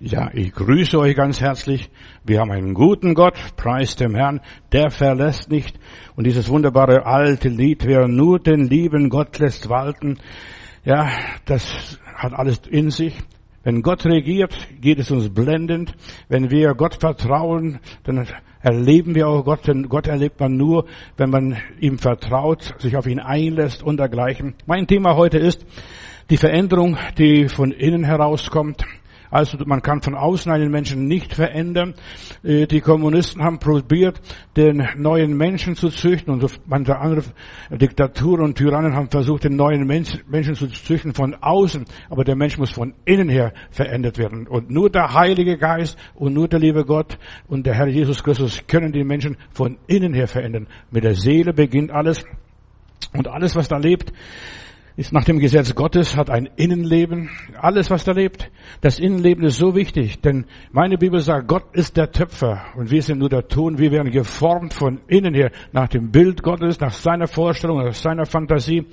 Ja, ich grüße euch ganz herzlich. Wir haben einen guten Gott, preis dem Herrn, der verlässt nicht. Und dieses wunderbare alte Lied, wer nur den lieben Gott lässt walten, ja, das hat alles in sich. Wenn Gott regiert, geht es uns blendend. Wenn wir Gott vertrauen, dann erleben wir auch Gott, denn Gott erlebt man nur, wenn man ihm vertraut, sich auf ihn einlässt und dergleichen. Mein Thema heute ist die Veränderung, die von innen herauskommt. Also man kann von außen einen Menschen nicht verändern. Die Kommunisten haben probiert, den neuen Menschen zu züchten, und so manche andere Diktaturen und Tyrannen haben versucht, den neuen Menschen zu züchten von außen. Aber der Mensch muss von innen her verändert werden. Und nur der Heilige Geist und nur der liebe Gott und der Herr Jesus Christus können die Menschen von innen her verändern. Mit der Seele beginnt alles. Und alles, was da lebt, ist nach dem Gesetz Gottes, hat ein Innenleben. Alles, was da lebt. Das Innenleben ist so wichtig, denn meine Bibel sagt, Gott ist der Töpfer und wir sind nur der Ton. Wir werden geformt von innen her, nach dem Bild Gottes, nach seiner Vorstellung, nach seiner Fantasie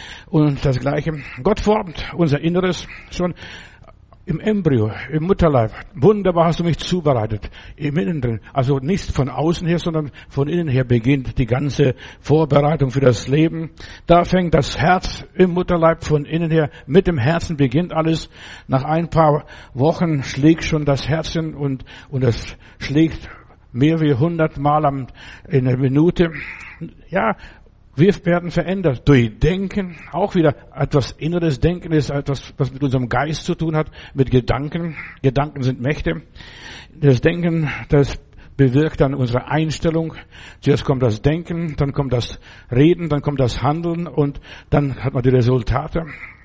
und das Gleiche. Gott formt unser Inneres schon im Embryo, im Mutterleib. Wunderbar hast du mich zubereitet. Im Inneren. Also nicht von außen her, sondern von innen her beginnt die ganze Vorbereitung für das Leben. Da fängt das Herz im Mutterleib von innen her. Mit dem Herzen beginnt alles. Nach ein paar Wochen schlägt schon das Herzchen und es schlägt mehr wie 100 Mal in einer Minute. Ja, wir werden verändert durch Denken, auch wieder etwas inneres Denken ist etwas, was mit unserem Geist zu tun hat, mit Gedanken. Gedanken sind Mächte. Das Denken, das bewirkt dann unsere Einstellung. Zuerst kommt das Denken, dann kommt das Reden, dann kommt das Handeln und dann hat man die Resultate.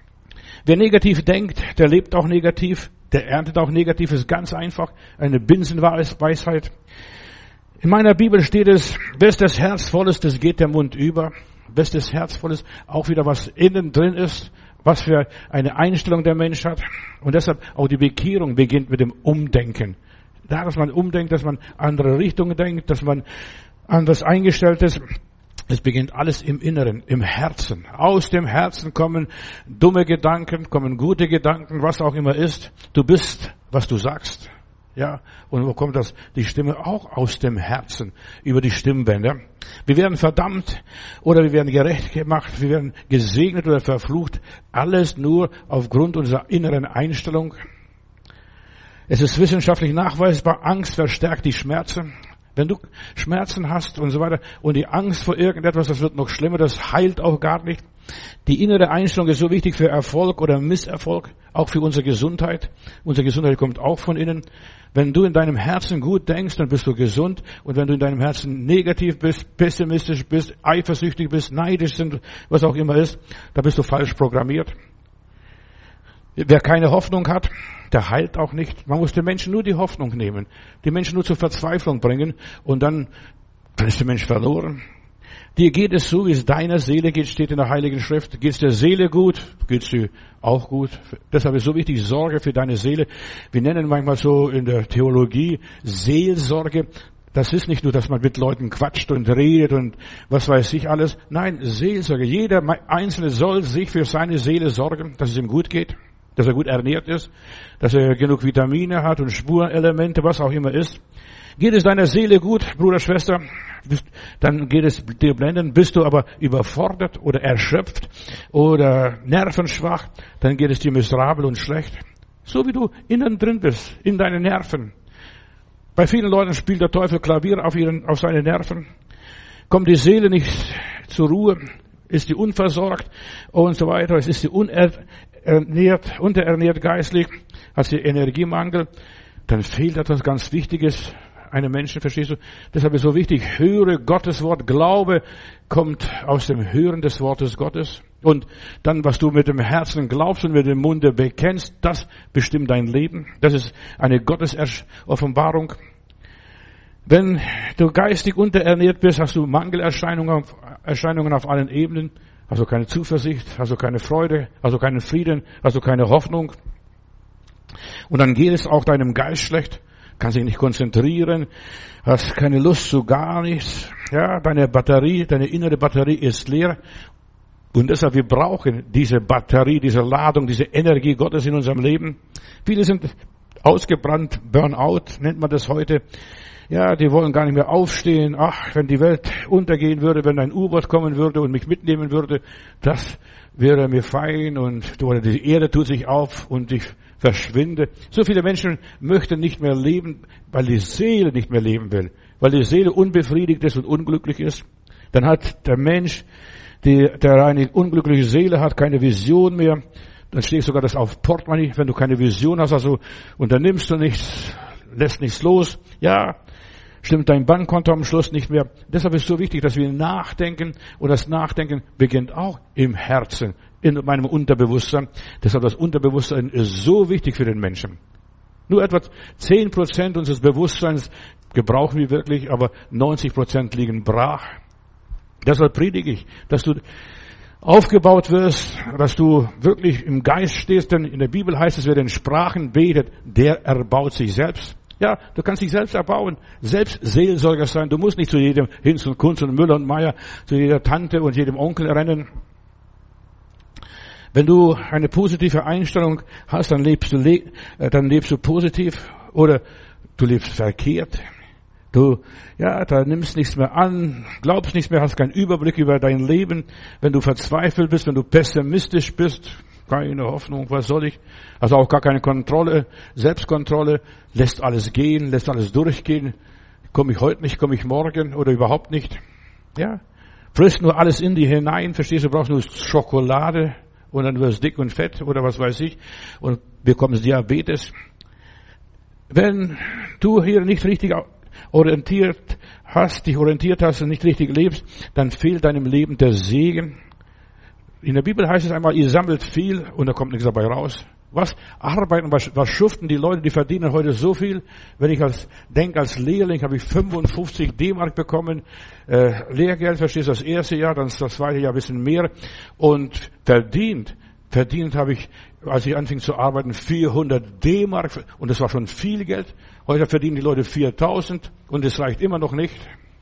Wer negativ denkt, der lebt auch negativ, der erntet auch negativ, ist ganz einfach, eine Binsenweisheit. In meiner Bibel steht es, wes das Herz voll ist, das geht der Mund über. Wes das Herz voll ist, auch wieder was innen drin ist, was für eine Einstellung der Mensch hat. Und deshalb auch die Bekehrung beginnt mit dem Umdenken. Da, dass man umdenkt, dass man andere Richtungen denkt, dass man anders eingestellt ist. Es beginnt alles im Inneren, im Herzen. Aus dem Herzen kommen dumme Gedanken, kommen gute Gedanken, was auch immer ist. Du bist, was du sagst. Ja, und wo kommt das? Die Stimme auch aus dem Herzen, über die Stimmbänder. Wir werden verdammt oder wir werden gerecht gemacht, wir werden gesegnet oder verflucht. Alles nur aufgrund unserer inneren Einstellung. Es ist wissenschaftlich nachweisbar, Angst verstärkt die Schmerzen. Wenn du Schmerzen hast und so weiter und die Angst vor irgendetwas, das wird noch schlimmer, das heilt auch gar nicht. Die innere Einstellung ist so wichtig für Erfolg oder Misserfolg, auch für unsere Gesundheit. Unsere Gesundheit kommt auch von innen. Wenn du in deinem Herzen gut denkst, dann bist du gesund. Und wenn du in deinem Herzen negativ bist, pessimistisch bist, eifersüchtig bist, neidisch sind, was auch immer ist, dann bist du falsch programmiert. Wer keine Hoffnung hat, der heilt auch nicht. Man muss den Menschen nur die Hoffnung nehmen, die Menschen nur zur Verzweiflung bringen und dann ist der Mensch verloren. Dir geht es so, wie es deiner Seele geht, steht in der Heiligen Schrift. Geht es der Seele gut, geht es dir auch gut. Deshalb ist so wichtig, Sorge für deine Seele. Wir nennen manchmal so in der Theologie Seelsorge. Das ist nicht nur, dass man mit Leuten quatscht und redet und was weiß ich alles. Nein, Seelsorge. Jeder Einzelne soll sich für seine Seele sorgen, dass es ihm gut geht, dass er gut ernährt ist, dass er genug Vitamine hat und Spurenelemente, was auch immer ist. Geht es deiner Seele gut, Bruder, Schwester, dann geht es dir blendend. Bist du aber überfordert oder erschöpft oder nervenschwach, dann geht es dir miserabel und schlecht. So wie du innen drin bist, in deinen Nerven. Bei vielen Leuten spielt der Teufel Klavier auf seine Nerven. Kommt die Seele nicht zur Ruhe, ist die unversorgt und so weiter. Es ist die unterernährt geistlich, hat sie Energiemangel, dann fehlt etwas ganz Wichtiges einem Menschen, verstehst du? Deshalb ist so wichtig, höre Gottes Wort. Glaube kommt aus dem Hören des Wortes Gottes. Und dann, was du mit dem Herzen glaubst und mit dem Munde bekennst, das bestimmt dein Leben. Das ist eine Gottesoffenbarung. Wenn du geistig unterernährt bist, hast du Mangelerscheinungen auf allen Ebenen. Hast du keine Zuversicht, hast du keine Freude, hast du keinen Frieden, hast du keine Hoffnung. Und dann geht es auch deinem Geist schlecht. Kannst dich nicht konzentrieren, hast keine Lust zu gar nichts. Ja, deine innere Batterie ist leer. Und deshalb, wir brauchen diese Batterie, diese Ladung, diese Energie Gottes in unserem Leben. Viele sind ausgebrannt, Burnout nennt man das heute. Ja, die wollen gar nicht mehr aufstehen. Ach, wenn die Welt untergehen würde, wenn ein U-Boot kommen würde und mich mitnehmen würde, das wäre mir fein oder die Erde tut sich auf und ich verschwinde. So viele Menschen möchten nicht mehr leben, weil die Seele nicht mehr leben will, weil die Seele unbefriedigt ist und unglücklich ist. Dann hat der Mensch, der eine unglückliche Seele hat, keine Vision mehr. Dann steht sogar das auf Portemonnaie, wenn du keine Vision hast, also unternimmst du nichts, lässt nichts los. Ja, stimmt dein Bankkonto am Schluss nicht mehr. Deshalb ist es so wichtig, dass wir nachdenken. Und das Nachdenken beginnt auch im Herzen, in meinem Unterbewusstsein. Deshalb das Unterbewusstsein ist so wichtig für den Menschen. Nur etwa 10% unseres Bewusstseins gebrauchen wir wirklich, aber 90% liegen brach. Deshalb predige ich, dass du aufgebaut wirst, dass du wirklich im Geist stehst, denn in der Bibel heißt es, wer in Sprachen betet, der erbaut sich selbst. Ja, du kannst dich selbst erbauen, selbst Seelsorger sein. Du musst nicht zu jedem Hinz und Kunz und Müller und Meier, zu jeder Tante und jedem Onkel rennen. Wenn du eine positive Einstellung hast, dann lebst du positiv oder du lebst verkehrt. Da nimmst nichts mehr an, glaubst nichts mehr, hast keinen Überblick über dein Leben. Wenn du verzweifelt bist, wenn du pessimistisch bist, keine Hoffnung, was soll ich? Also auch gar keine Kontrolle, Selbstkontrolle, lässt alles gehen, lässt alles durchgehen. Komme ich heute nicht, komme ich morgen oder überhaupt nicht. Ja, frisst nur alles in dir hinein, verstehst du, brauchst nur Schokolade und dann wirst du dick und fett oder was weiß ich und bekommst Diabetes. Wenn du hier nicht richtig dich orientiert hast und nicht richtig lebst, dann fehlt deinem Leben der Segen. In der Bibel heißt es einmal, ihr sammelt viel und da kommt nichts dabei raus. Was arbeiten, was schuften die Leute, die verdienen heute so viel? Wenn ich als Lehrling habe ich 55 D-Mark bekommen, Lehrgeld, verstehst du, das erste Jahr, dann das zweite Jahr ein bisschen mehr und verdient habe ich, als ich anfing zu arbeiten, 400 D-Mark und das war schon viel Geld. Heute verdienen die Leute 4.000 und es reicht immer noch nicht.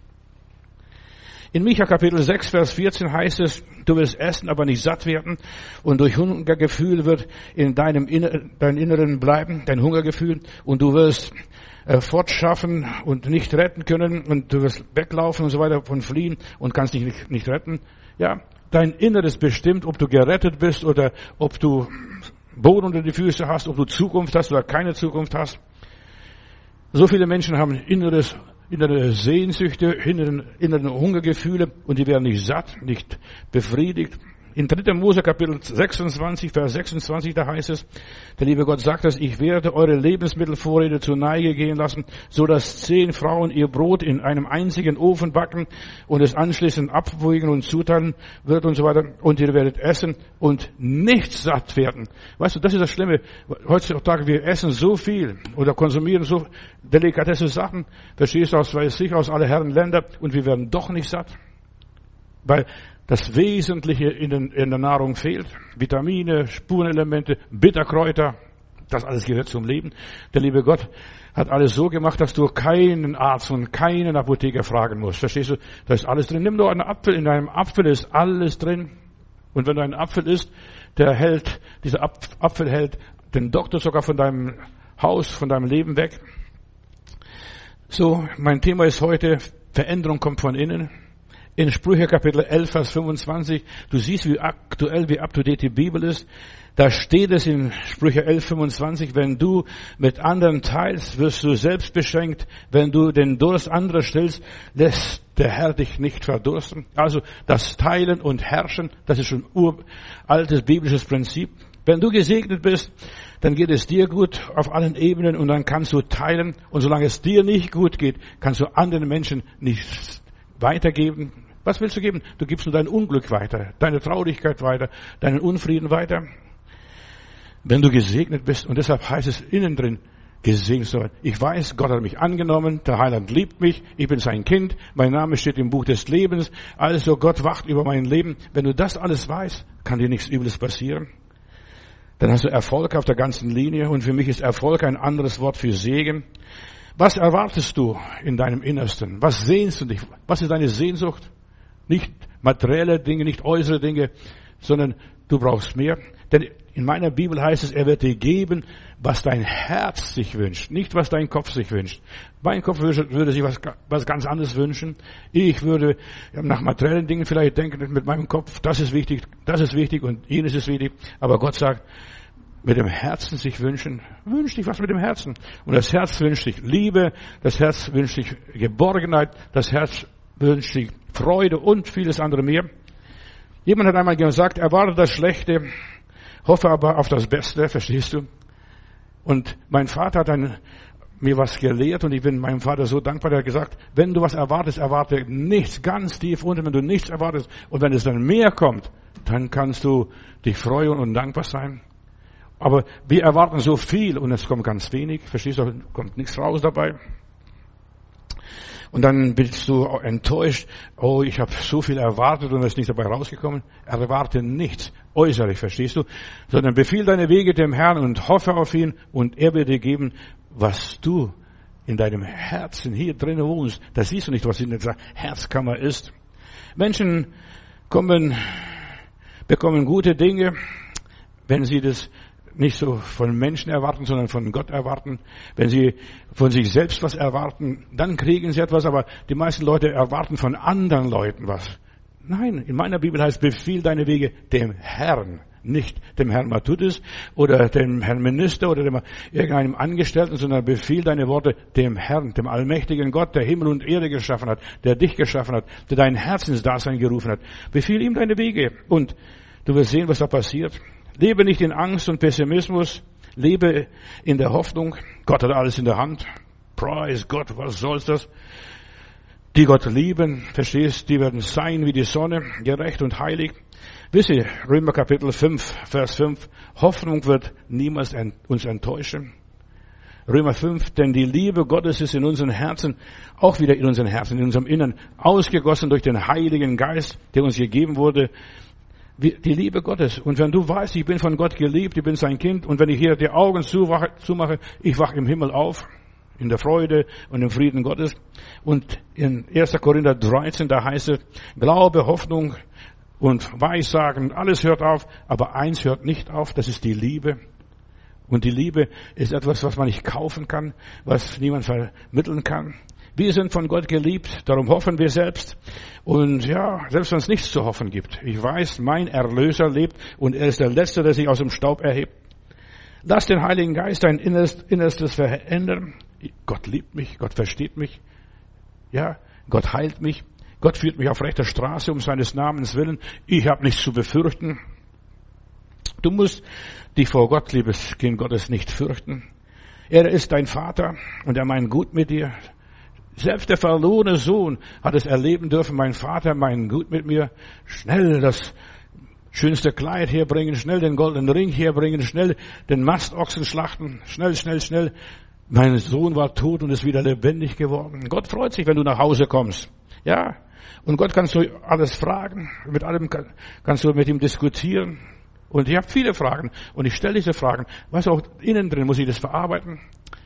In Micha Kapitel 6, Vers 14 heißt es, du wirst essen, aber nicht satt werden und durch Hungergefühl wird in dein Inneren bleiben, dein Hungergefühl und du wirst fortschaffen und nicht retten können und du wirst weglaufen und so weiter von fliehen und kannst dich nicht retten. Ja, dein Inneres bestimmt, ob du gerettet bist oder ob du Boden unter die Füße hast, ob du Zukunft hast oder keine Zukunft hast. So viele Menschen haben innere Sehnsüchte, innere Hungergefühle und die werden nicht satt, nicht befriedigt. In 3. Mose Kapitel 26, Vers 26, da heißt es, der liebe Gott sagt es, ich werde eure Lebensmittelvorräte zur Neige gehen lassen, so dass 10 Frauen ihr Brot in einem einzigen Ofen backen und es anschließend abwägen und zuteilen wird und so weiter. Und ihr werdet essen und nicht satt werden. Weißt du, das ist das Schlimme. Heutzutage, wir essen so viel oder konsumieren so delikatesse Sachen, verstehst du, aus aller Herren Länder und wir werden doch nicht satt. Weil das Wesentliche in der Nahrung fehlt. Vitamine, Spurenelemente, Bitterkräuter, das alles gehört zum Leben. Der liebe Gott hat alles so gemacht, dass du keinen Arzt und keinen Apotheker fragen musst. Verstehst du? Da ist alles drin. Nimm doch einen Apfel. In deinem Apfel ist alles drin. Und wenn du einen Apfel isst, dieser Apfel hält den Doktor sogar von deinem Haus, von deinem Leben weg. So, mein Thema ist heute, Veränderung kommt von innen. In Sprüche Kapitel 11, Vers 25, du siehst, wie aktuell, wie up-to-date die Bibel ist. Da steht es in Sprüche 11, 25, wenn du mit anderen teilst, wirst du selbst beschenkt. Wenn du den Durst anderer stillst, lässt der Herr dich nicht verdursten. Also das Teilen und Herrschen, das ist schon uraltes biblisches Prinzip. Wenn du gesegnet bist, dann geht es dir gut auf allen Ebenen und dann kannst du teilen. Und solange es dir nicht gut geht, kannst du anderen Menschen nichts weitergeben. Was willst du geben? Du gibst nur dein Unglück weiter, deine Traurigkeit weiter, deinen Unfrieden weiter. Wenn du gesegnet bist, und deshalb heißt es innen drin, gesegnet sein. Ich weiß, Gott hat mich angenommen, der Heiland liebt mich, ich bin sein Kind, mein Name steht im Buch des Lebens, also Gott wacht über mein Leben. Wenn du das alles weißt, kann dir nichts Übles passieren. Dann hast du Erfolg auf der ganzen Linie und für mich ist Erfolg ein anderes Wort für Segen. Was erwartest du in deinem Innersten? Was sehnst du dich? Was ist deine Sehnsucht? Nicht materielle Dinge, nicht äußere Dinge, sondern du brauchst mehr. Denn in meiner Bibel heißt es, er wird dir geben, was dein Herz sich wünscht, nicht was dein Kopf sich wünscht. Mein Kopf würde sich was ganz anderes wünschen. Ich würde nach materiellen Dingen vielleicht denken mit meinem Kopf, das ist wichtig und jenes ist wichtig. Aber Gott sagt, mit dem Herzen sich wünschen, wünsch dich was mit dem Herzen. Und das Herz wünscht sich Liebe, das Herz wünscht sich Geborgenheit, das Herz wünscht sich Freude und vieles andere mehr. Jemand hat einmal gesagt, erwarte das Schlechte, hoffe aber auf das Beste, verstehst du? Und mein Vater hat mir was gelehrt und ich bin meinem Vater so dankbar, der hat gesagt, wenn du was erwartest, erwarte nichts, ganz tief unten, wenn du nichts erwartest und wenn es dann mehr kommt, dann kannst du dich freuen und dankbar sein. Aber wir erwarten so viel und es kommt ganz wenig, verstehst du, kommt nichts raus dabei. Und dann bist du enttäuscht, oh, ich habe so viel erwartet und es ist nicht dabei rausgekommen. Erwarte nichts äußerlich, verstehst du? Sondern befiehl deine Wege dem Herrn und hoffe auf ihn und er wird dir geben, was du in deinem Herzen hier drinnen wohnst. Das siehst du nicht, was in der Herzkammer ist. Menschen bekommen gute Dinge, wenn sie das nicht so von Menschen erwarten, sondern von Gott erwarten. Wenn sie von sich selbst was erwarten, dann kriegen sie etwas, aber die meisten Leute erwarten von anderen Leuten was. Nein, in meiner Bibel heißt, befiehl deine Wege dem Herrn, nicht dem Herrn Matthäus oder dem Herrn Minister oder irgendeinem Angestellten, sondern befiehl deine Worte dem Herrn, dem allmächtigen Gott, der Himmel und Erde geschaffen hat, der dich geschaffen hat, der dein Herzensdasein gerufen hat. Befiehl ihm deine Wege und du wirst sehen, was da passiert. Lebe nicht in Angst und Pessimismus. Lebe in der Hoffnung. Gott hat alles in der Hand. Preis Gott, was soll's das? Die Gott lieben, verstehst, die werden sein wie die Sonne, gerecht und heilig. Wisse, Römer Kapitel 5, Vers 5, Hoffnung wird niemals uns enttäuschen. Römer 5, denn die Liebe Gottes ist in unseren Herzen, auch wieder in unseren Herzen, in unserem Innern, ausgegossen durch den Heiligen Geist, der uns gegeben wurde. Die Liebe Gottes. Und wenn du weißt, ich bin von Gott geliebt, ich bin sein Kind, und wenn ich hier die Augen zumache, ich wach im Himmel auf, in der Freude und im Frieden Gottes. Und in 1. Korinther 13, da heißt es, Glaube, Hoffnung und Weissagen, alles hört auf, aber eins hört nicht auf, das ist die Liebe. Und die Liebe ist etwas, was man nicht kaufen kann, was niemand vermitteln kann. Wir sind von Gott geliebt, darum hoffen wir selbst. Und ja, selbst wenn es nichts zu hoffen gibt. Ich weiß, mein Erlöser lebt und er ist der Letzte, der sich aus dem Staub erhebt. Lass den Heiligen Geist dein Innerstes verändern. Gott liebt mich, Gott versteht mich. Ja, Gott heilt mich. Gott führt mich auf rechter Straße um seines Namens willen. Ich habe nichts zu befürchten. Du musst dich vor Gott, liebes Kind Gottes, nicht fürchten. Er ist dein Vater und er meint gut mit dir. Selbst der verlorene Sohn hat es erleben dürfen, mein Vater meint gut mit mir, schnell das schönste Kleid herbringen, schnell den goldenen Ring herbringen, schnell den Mastochsen schlachten, schnell. Mein Sohn war tot und ist wieder lebendig geworden. Gott freut sich, wenn du nach Hause kommst. Ja, und Gott kannst du alles fragen, mit allem kannst du mit ihm diskutieren. Und ich habe viele Fragen und ich stelle diese Fragen. Weißt du, auch innen drin muss ich das verarbeiten.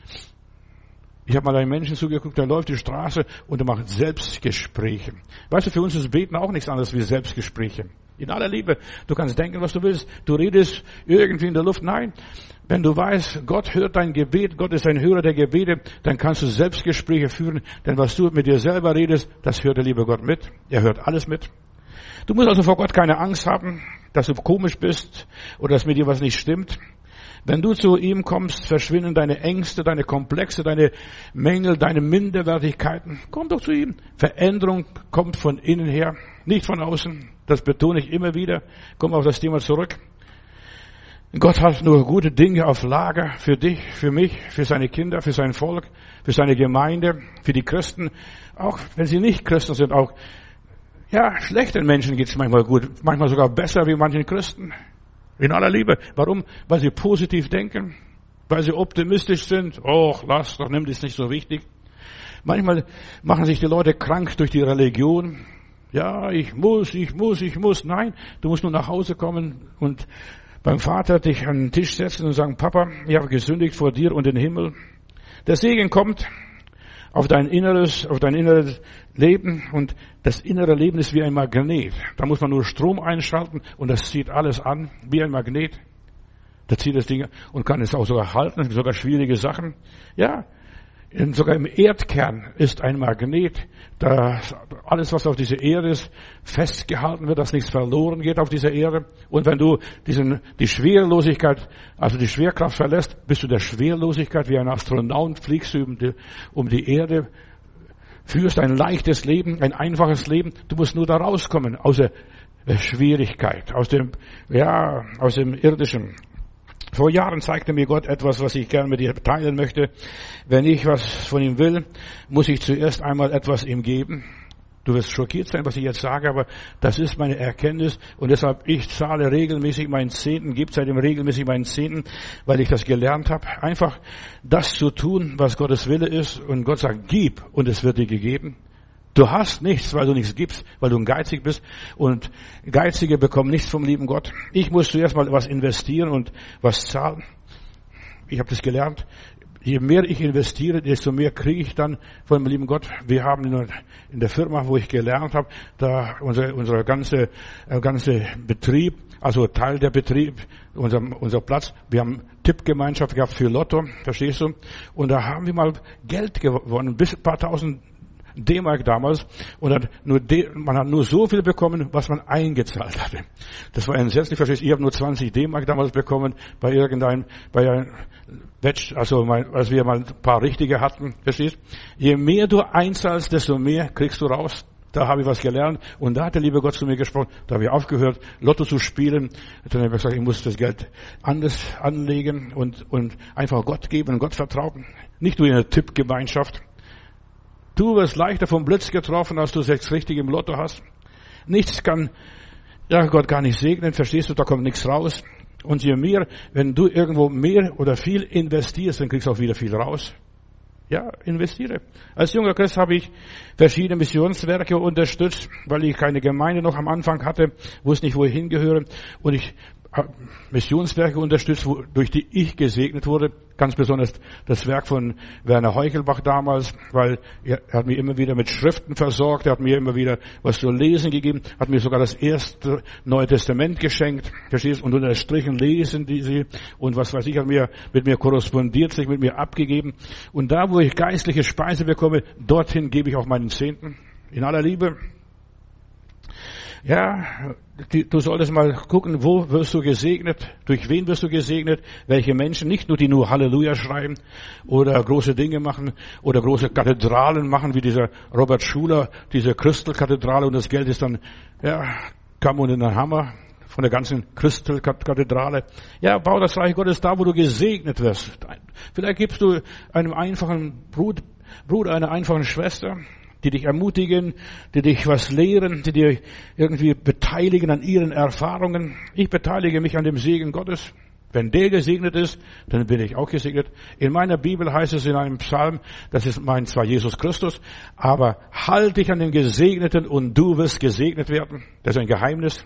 Ich habe mal einem Menschen zugeguckt, der läuft die Straße und er macht Selbstgespräche. Weißt du, für uns ist Beten auch nichts anderes wie Selbstgespräche. In aller Liebe. Du kannst denken, was du willst. Du redest irgendwie in der Luft. Nein. Wenn du weißt, Gott hört dein Gebet, Gott ist ein Hörer der Gebete, dann kannst du Selbstgespräche führen. Denn was du mit dir selber redest, das hört der liebe Gott mit. Er hört alles mit. Du musst also vor Gott keine Angst haben, dass du komisch bist oder dass mit dir was nicht stimmt. Wenn du zu ihm kommst, verschwinden deine Ängste, deine Komplexe, deine Mängel, deine Minderwertigkeiten. Komm doch zu ihm. Veränderung kommt von innen her, nicht von außen. Das betone ich immer wieder. Komm auf das Thema zurück. Gott hat nur gute Dinge auf Lager für dich, für mich, für seine Kinder, für sein Volk, für seine Gemeinde, für die Christen. Auch wenn sie nicht Christen sind, auch ja, schlechten Menschen geht es manchmal gut, manchmal sogar besser wie manchen Christen. In aller Liebe. Warum? Weil sie positiv denken, weil sie optimistisch sind. Och, lass doch, nimm das nicht so wichtig. Manchmal machen sich die Leute krank durch die Religion. Ja, ich muss. Nein, du musst nur nach Hause kommen und beim Vater dich an den Tisch setzen und sagen, Papa, ich habe gesündigt vor dir und den Himmel. Der Segen kommt auf dein inneres Leben und das innere Leben ist wie ein Magnet. Da muss man nur Strom einschalten und das zieht alles an wie ein Magnet. Der zieht das Ding und kann es auch sogar halten, sogar schwierige Sachen. Ja, sogar im Erdkern ist ein Magnet. Da alles, was auf dieser Erde ist, festgehalten wird, dass nichts verloren geht auf dieser Erde. Und wenn du die Schwerelosigkeit, also die Schwerkraft verlässt, bist du der Schwerelosigkeit wie ein Astronaut, fliegst du um die Erde, führst ein leichtes Leben, ein einfaches Leben. Du musst nur da rauskommen aus der Schwierigkeit, aus dem Irdischen. Vor Jahren zeigte mir Gott etwas, was ich gerne mit dir teilen möchte. Wenn ich was von ihm will, muss ich zuerst einmal etwas ihm geben. Du wirst schockiert sein, was ich jetzt sage, aber das ist meine Erkenntnis und deshalb, ich zahle regelmäßig meinen Zehnten, gebe seitdem regelmäßig meinen Zehnten, weil ich das gelernt habe. Einfach das zu tun, was Gottes Wille ist und Gott sagt, gib und es wird dir gegeben. Du hast nichts, weil du nichts gibst, weil du geizig bist und Geizige bekommen nichts vom lieben Gott. Ich muss zuerst mal was investieren und was zahlen. Ich habe das gelernt. Je mehr ich investiere, desto mehr kriege ich dann von dem lieben Gott. Wir haben in der Firma, wo ich gelernt habe, da unser ganze Betrieb, also Teil der Betrieb, unser Platz, wir haben Tippgemeinschaft gehabt für Lotto, verstehst du? Und da haben wir mal Geld gewonnen, bis ein paar tausend D-Mark damals, und man hat nur so viel bekommen, was man eingezahlt hatte. Das war entsetzlich, verstehst du? Ich habe nur 20 D-Mark damals bekommen bei einem Batch, also als wir mal ein paar richtige hatten, verstehst du? Je mehr du einzahlst, desto mehr kriegst du raus. Da habe ich was gelernt und da hat der liebe Gott zu mir gesprochen. Da habe ich aufgehört, Lotto zu spielen. Dann habe ich gesagt, ich muss das Geld anders anlegen und einfach Gott geben und Gott vertrauen. Nicht nur in der Tippgemeinschaft. Du wirst leichter vom Blitz getroffen, als du 6 richtig im Lotto hast. Nichts kann Gott gar nicht segnen, verstehst du, da kommt nichts raus. Und je mehr, wenn du irgendwo mehr oder viel investierst, dann kriegst du auch wieder viel raus. Ja, investiere. Als junger Christ habe ich verschiedene Missionswerke unterstützt, weil ich keine Gemeinde noch am Anfang hatte, wusste nicht, wo ich hingehöre. Und ich habe Missionswerke unterstützt, durch die ich gesegnet wurde. Ganz besonders das Werk von Werner Heuchelbach damals, weil er hat mir immer wieder mit Schriften versorgt, er hat mir immer wieder was zu lesen gegeben, hat mir sogar das erste Neue Testament geschenkt, verstehst du? Und unterstrichen lesen diese und was weiß ich, hat mit mir korrespondiert, sich mit mir abgegeben. Und da, wo ich geistliche Speise bekomme, dorthin gebe ich auch meinen Zehnten. In aller Liebe. Ja, du solltest mal gucken, wo wirst du gesegnet, durch wen wirst du gesegnet, welche Menschen, nicht nur die nur Halleluja schreiben oder große Dinge machen oder große Kathedralen machen, wie dieser Robert Schuller, diese Crystal-Kathedrale und das Geld ist dann, kam unter den Hammer von der ganzen Crystal-Kathedrale. Ja, bau das Reich Gottes da, wo du gesegnet wirst. Vielleicht gibst du einem einfachen Bruder, einer einfachen Schwester, die dich ermutigen, die dich was lehren, die dir irgendwie beteiligen an ihren Erfahrungen. Ich beteilige mich an dem Segen Gottes. Wenn der gesegnet ist, dann bin ich auch gesegnet. In meiner Bibel heißt es in einem Psalm, das ist meint zwar Jesus Christus, aber halt dich an den Gesegneten und du wirst gesegnet werden. Das ist ein Geheimnis.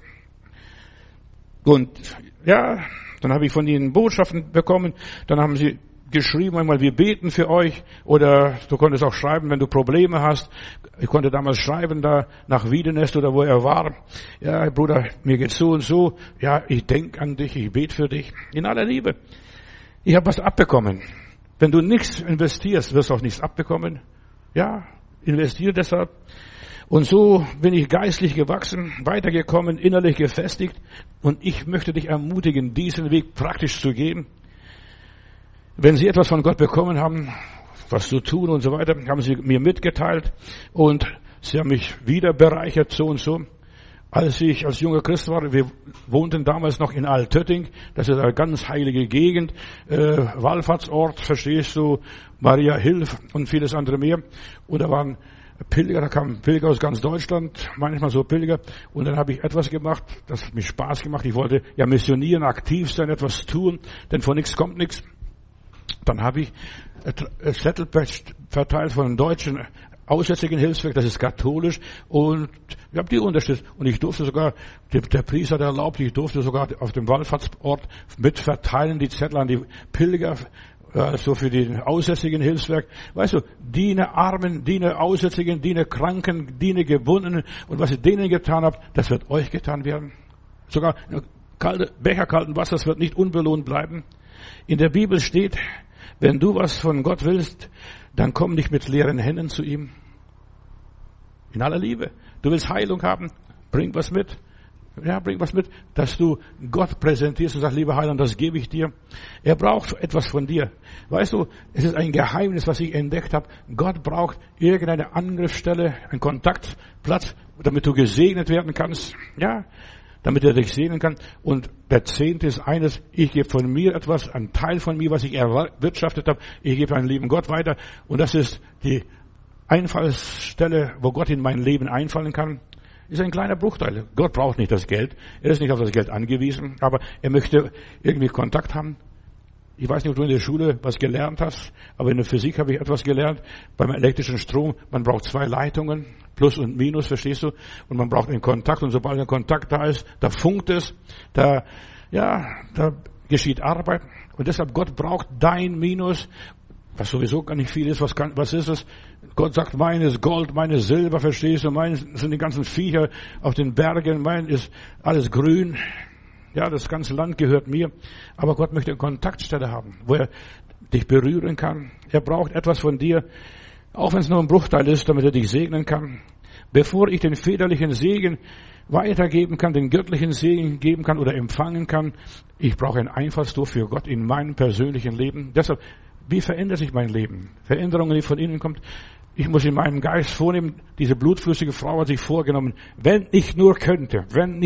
Und ja, dann habe ich von ihnen Botschaften bekommen, dann haben sie geschrieben einmal, wir beten für euch, oder du konntest auch schreiben, wenn du Probleme hast. Ich konnte damals schreiben da nach Wiedenest oder wo er war. Ja, Bruder, mir geht's so und so. Ja, ich denke an dich, ich bete für dich. In aller Liebe. Ich habe was abbekommen. Wenn du nichts investierst, wirst du auch nichts abbekommen. Ja, investiere deshalb. Und so bin ich geistlich gewachsen, weitergekommen, innerlich gefestigt. Und ich möchte dich ermutigen, diesen Weg praktisch zu gehen. Wenn Sie etwas von Gott bekommen haben, was zu tun und so weiter, haben Sie mir mitgeteilt und Sie haben mich wieder bereichert, so und so. Als ich als junger Christ war, wir wohnten damals noch in Altötting, das ist eine ganz heilige Gegend, Wallfahrtsort, verstehst du, Maria Hilf und vieles andere mehr. Und da waren Pilger, da kamen Pilger aus ganz Deutschland, manchmal so Pilger. Und dann habe ich etwas gemacht, das hat mir Spaß gemacht. Ich wollte ja missionieren, aktiv sein, etwas tun, denn von nichts kommt nichts. Dann habe ich Zettel verteilt von deutschen Aussätzigen Hilfswerk, das ist katholisch, und ich habe die unterstützt. Und ich durfte sogar, der Priester hat erlaubt, ich durfte sogar auf dem Wallfahrtsort mitverteilen, die Zettel an die Pilger, so für den Aussätzigen Hilfswerk. Weißt du, diene Armen, diene Aussätzigen, diene Kranken, diene Gebundenen. Und was ich denen getan habe, das wird euch getan werden. Sogar Becher kalten Wassers wird nicht unbelohnt bleiben. In der Bibel steht, wenn du was von Gott willst, dann komm nicht mit leeren Händen zu ihm. In aller Liebe. Du willst Heilung haben, bring was mit. Ja, bring was mit, dass du Gott präsentierst und sagst, lieber Heiland, das gebe ich dir. Er braucht etwas von dir. Weißt du, es ist ein Geheimnis, was ich entdeckt habe. Gott braucht irgendeine Angriffsstelle, einen Kontaktplatz, damit du gesegnet werden kannst. Ja, damit er dich segnen kann. Und der Zehnte ist eines, ich gebe von mir etwas, ein Teil von mir, was ich erwirtschaftet habe. Ich gebe einen lieben Gott weiter. Und das ist die Einfallsstelle, wo Gott in mein Leben einfallen kann. Ist ein kleiner Bruchteil. Gott braucht nicht das Geld. Er ist nicht auf das Geld angewiesen, aber er möchte irgendwie Kontakt haben. Ich weiß nicht, ob du in der Schule was gelernt hast, aber in der Physik habe ich etwas gelernt. Beim elektrischen Strom, man braucht 2 Leitungen, Plus und Minus, verstehst du? Und man braucht einen Kontakt und sobald ein Kontakt da ist, da funkt es, da geschieht Arbeit. Und deshalb, Gott braucht dein Minus, was sowieso gar nicht viel ist. Was ist es? Gott sagt, mein ist Gold, mein ist Silber, verstehst du? Mein sind die ganzen Viecher auf den Bergen, mein ist alles grün. Ja, das ganze Land gehört mir. Aber Gott möchte eine Kontaktstelle haben, wo er dich berühren kann. Er braucht etwas von dir, auch wenn es nur ein Bruchteil ist, damit er dich segnen kann. Bevor ich den väterlichen Segen weitergeben kann, den göttlichen Segen geben kann oder empfangen kann, ich brauche ein Einfallstor für Gott in meinem persönlichen Leben. Deshalb, wie verändert sich mein Leben? Veränderungen, die von innen kommen. Ich muss in meinem Geist vornehmen, diese blutflüssige Frau hat sich vorgenommen, wenn ich nur könnte.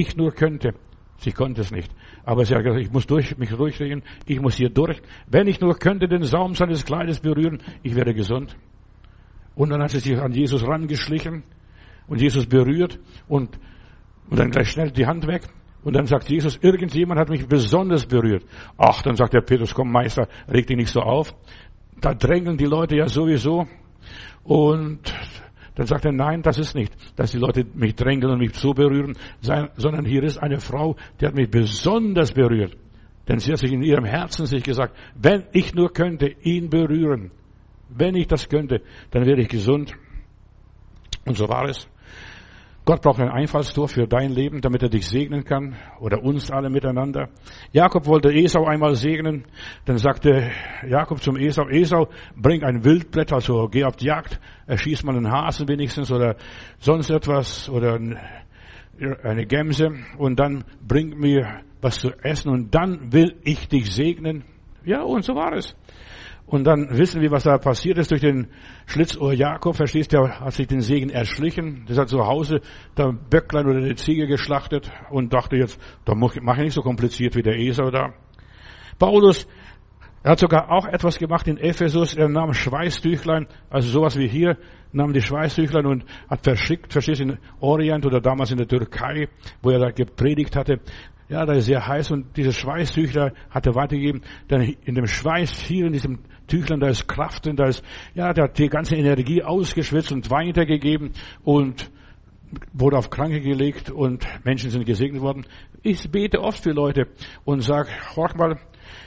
Sie konnte es nicht. Aber sie hat gesagt, ich muss mich durchregen, ich muss hier durch. Wenn ich nur könnte den Saum seines Kleides berühren, ich werde gesund. Und dann hat sie sich an Jesus rangeschlichen und Jesus berührt und dann gleich schnell die Hand weg. Und dann sagt Jesus, irgendjemand hat mich besonders berührt. Ach, dann sagt der Petrus, komm Meister, reg dich nicht so auf. Da drängeln die Leute ja sowieso. Und dann sagt er, nein, das ist nicht, dass die Leute mich drängeln und mich so berühren, sondern hier ist eine Frau, die hat mich besonders berührt. Denn sie hat sich in ihrem Herzen sich gesagt, wenn ich nur könnte ihn berühren, wenn ich das könnte, dann wäre ich gesund. Und so war es. Gott braucht ein Einfallstor für dein Leben, damit er dich segnen kann oder uns alle miteinander. Jakob wollte Esau einmal segnen. Dann sagte Jakob zum Esau, Esau, bring ein Wildbret, also geh auf die Jagd, erschieß mal einen Hasen wenigstens oder sonst etwas oder eine Gemse und dann bring mir was zu essen und dann will ich dich segnen. Ja, und so war es. Und dann wissen wir, was da passiert ist durch den Schlitzohr Jakob. Verstehst du, der hat sich den Segen erschlichen. Der hat zu Hause da Böcklein oder eine Ziege geschlachtet und dachte jetzt, da mache ich nicht so kompliziert wie der Esau da. Paulus, er hat sogar auch etwas gemacht in Ephesus. Er nahm Schweißtüchlein, also sowas wie hier, nahm die Schweißtüchlein und hat verschickt, verstehst du, in Orient oder damals in der Türkei, wo er da gepredigt hatte. Ja, da ist sehr heiß und dieses Schweißtüchlein hat er weitergegeben. Dann in dem Schweiß hier, in diesem Tüchlein, da ist Kraft drin, der hat die ganze Energie ausgeschwitzt und weitergegeben und wurde auf Kranke gelegt und Menschen sind gesegnet worden. Ich bete oft für Leute und sage, horch mal,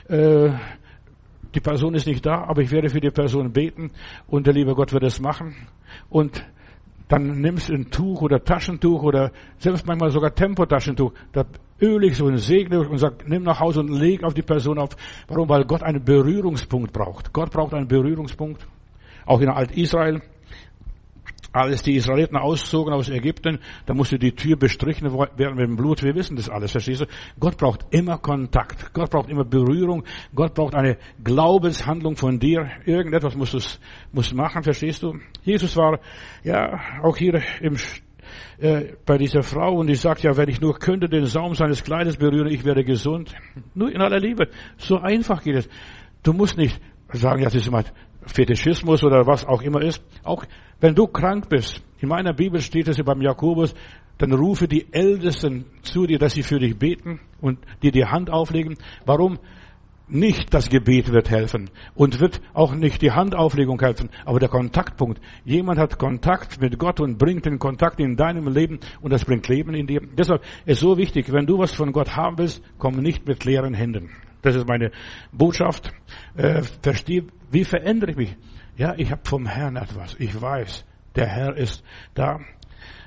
die Person ist nicht da, aber ich werde für die Person beten und der liebe Gott wird es machen. Und dann nimmst du ein Tuch oder Taschentuch oder selbst manchmal sogar Tempotaschentuch, da öle ich so einen Segne und sag, nimm nach Hause und leg auf die Person auf. Warum? Weil Gott einen Berührungspunkt braucht. Gott braucht einen Berührungspunkt. Auch in Alt-Israel. Als die Israeliten auszogen aus Ägypten, da musste die Tür bestrichen werden mit dem Blut. Wir wissen das alles, verstehst du? Gott braucht immer Kontakt. Gott braucht immer Berührung. Gott braucht eine Glaubenshandlung von dir. Irgendetwas musst du machen, verstehst du? Jesus war, ja, auch hier bei dieser Frau und die sagt ja, wenn ich nur könnte den Saum seines Kleides berühren, ich werde gesund. Nur in aller Liebe. So einfach geht es. Du musst nicht sagen, ja, das ist immer Fetischismus oder was auch immer ist. Auch wenn du krank bist, in meiner Bibel steht es ja beim Jakobus, dann rufe die Ältesten zu dir, dass sie für dich beten und dir die Hand auflegen. Warum? Nicht das Gebet wird helfen und wird auch nicht die Handauflegung helfen, aber der Kontaktpunkt. Jemand hat Kontakt mit Gott und bringt den Kontakt in deinem Leben und das bringt Leben in dir. Deshalb ist so wichtig, wenn du was von Gott haben willst, komm nicht mit leeren Händen. Das ist meine Botschaft. Verstehe, wie verändere ich mich? Ja, ich habe vom Herrn etwas. Ich weiß, der Herr ist da.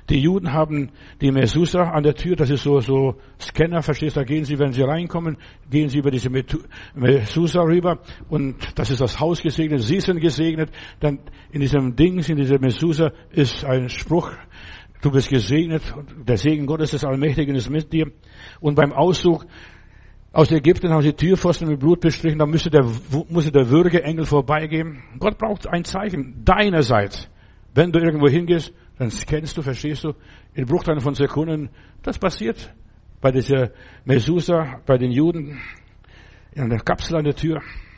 Die Juden haben die Mesusa an der Tür, das ist so Scanner, verstehst du, da gehen sie, wenn sie reinkommen, gehen sie über diese Mesusa rüber und das ist das Haus gesegnet, sie sind gesegnet, dann in diesem Dings, in dieser Mesusa ist ein Spruch, du bist gesegnet, der Segen Gottes des Allmächtigen ist mit dir. Und beim Auszug aus Ägypten haben sie Türpfosten mit Blut bestrichen, da musste der Würgeengel vorbeigehen. Gott braucht ein Zeichen deinerseits. Wenn du irgendwo hingehst, dann scannst du, verstehst du, in Bruchteilen von Sekunden, das passiert bei dieser Mesusa, bei den Juden, in der Kapsel an der Tür.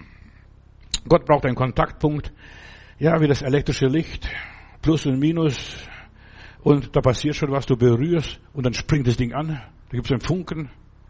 Gott braucht einen Kontaktpunkt, ja, wie das elektrische Licht, Plus und Minus, und da passiert schon was, du berührst, und dann springt das Ding an, da gibt es einen Funken.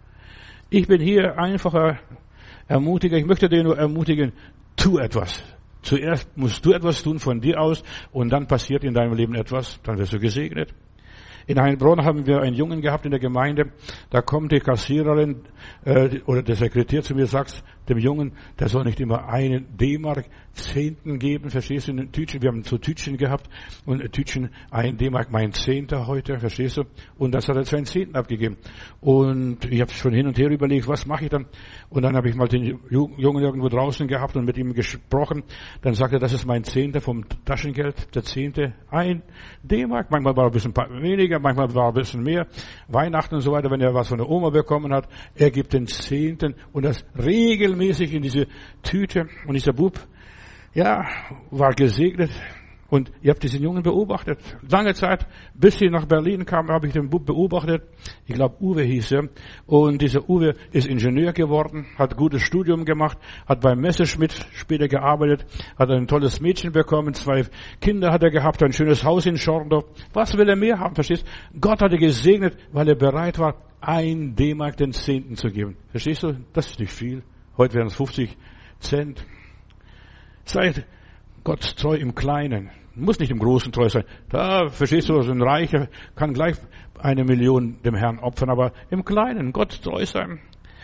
Ich bin hier einfacher Ermutiger, ich möchte dir nur ermutigen, tu etwas. Zuerst musst du etwas tun von dir aus und dann passiert in deinem Leben etwas, dann wirst du gesegnet. In Heilbronn haben wir einen Jungen gehabt in der Gemeinde, da kommt die Kassiererin oder der Sekretär zu mir, sagt dem Jungen, der soll nicht immer einen D-Mark Zehnten geben, verstehst du, in Tütchen, wir haben so Tütchen gehabt und Tütchen, ein D-Mark, mein Zehnter heute, verstehst du, und das hat er zu einen Zehnten abgegeben. Und ich habe schon hin und her überlegt, was mache ich dann, und dann habe ich mal den Jungen irgendwo draußen gehabt und mit ihm gesprochen, dann sagt er, das ist mein Zehnter vom Taschengeld, der Zehnte, ein D-Mark, manchmal war er ein bisschen weniger, manchmal war er ein bisschen mehr, Weihnachten und so weiter, wenn er was von der Oma bekommen hat, er gibt den Zehnten und das regelmäßig in diese Tüte, und dieser Bub, ja, war gesegnet, und ihr habt diesen Jungen beobachtet. Lange Zeit, bis sie nach Berlin kam, habe ich den Bub beobachtet. Ich glaube, Uwe hieß er. Und dieser Uwe ist Ingenieur geworden, hat gutes Studium gemacht, hat beim Messerschmidt später gearbeitet, hat ein tolles Mädchen bekommen, 2 Kinder hat er gehabt, ein schönes Haus in Schorndorf. Was will er mehr haben, verstehst? Gott hat er gesegnet, weil er bereit war, 1 D-Mark den Zehnten zu geben. Verstehst du? Das ist nicht viel. Heute wären es 50 Cent. Seid Gott treu im Kleinen. Muss nicht im Großen treu sein. Da, verstehst du, so ein Reicher kann gleich 1 Million dem Herrn opfern, aber im Kleinen Gott treu sein.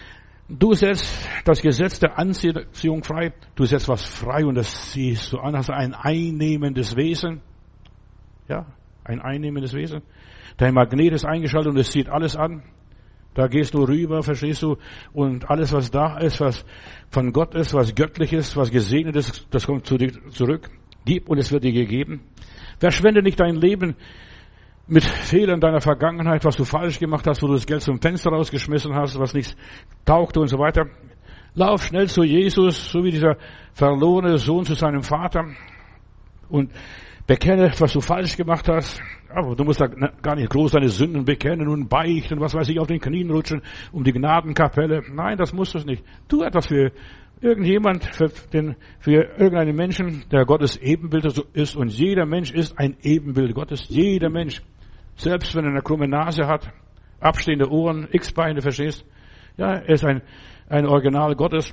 Du setzt das Gesetz der Anziehung frei. Du setzt was frei und das siehst du an. Hast ein einnehmendes Wesen. Ja, ein einnehmendes Wesen. Dein Magnet ist eingeschaltet und es zieht alles an. Da gehst du rüber, verstehst du, und alles, was da ist, was von Gott ist, was göttlich ist, was gesegnet ist, das kommt zu dir zurück. Gib und es wird dir gegeben. Verschwende nicht dein Leben mit Fehlern deiner Vergangenheit, was du falsch gemacht hast, wo du das Geld zum Fenster rausgeschmissen hast, was nichts taugte und so weiter. Lauf schnell zu Jesus, so wie dieser verlorene Sohn zu seinem Vater, und bekenne, was du falsch gemacht hast. Aber du musst da gar nicht groß deine Sünden bekennen und beichten, was weiß ich, auf den Knien rutschen, um die Gnadenkapelle. Nein, das musst du nicht. Tu etwas für irgendjemand, für irgendeinen Menschen, der Gottes Ebenbild ist. Und jeder Mensch ist ein Ebenbild Gottes. Jeder Mensch. Selbst wenn er eine krumme Nase hat, abstehende Ohren, X-Beine, verstehst? Ja, er ist ein Original Gottes.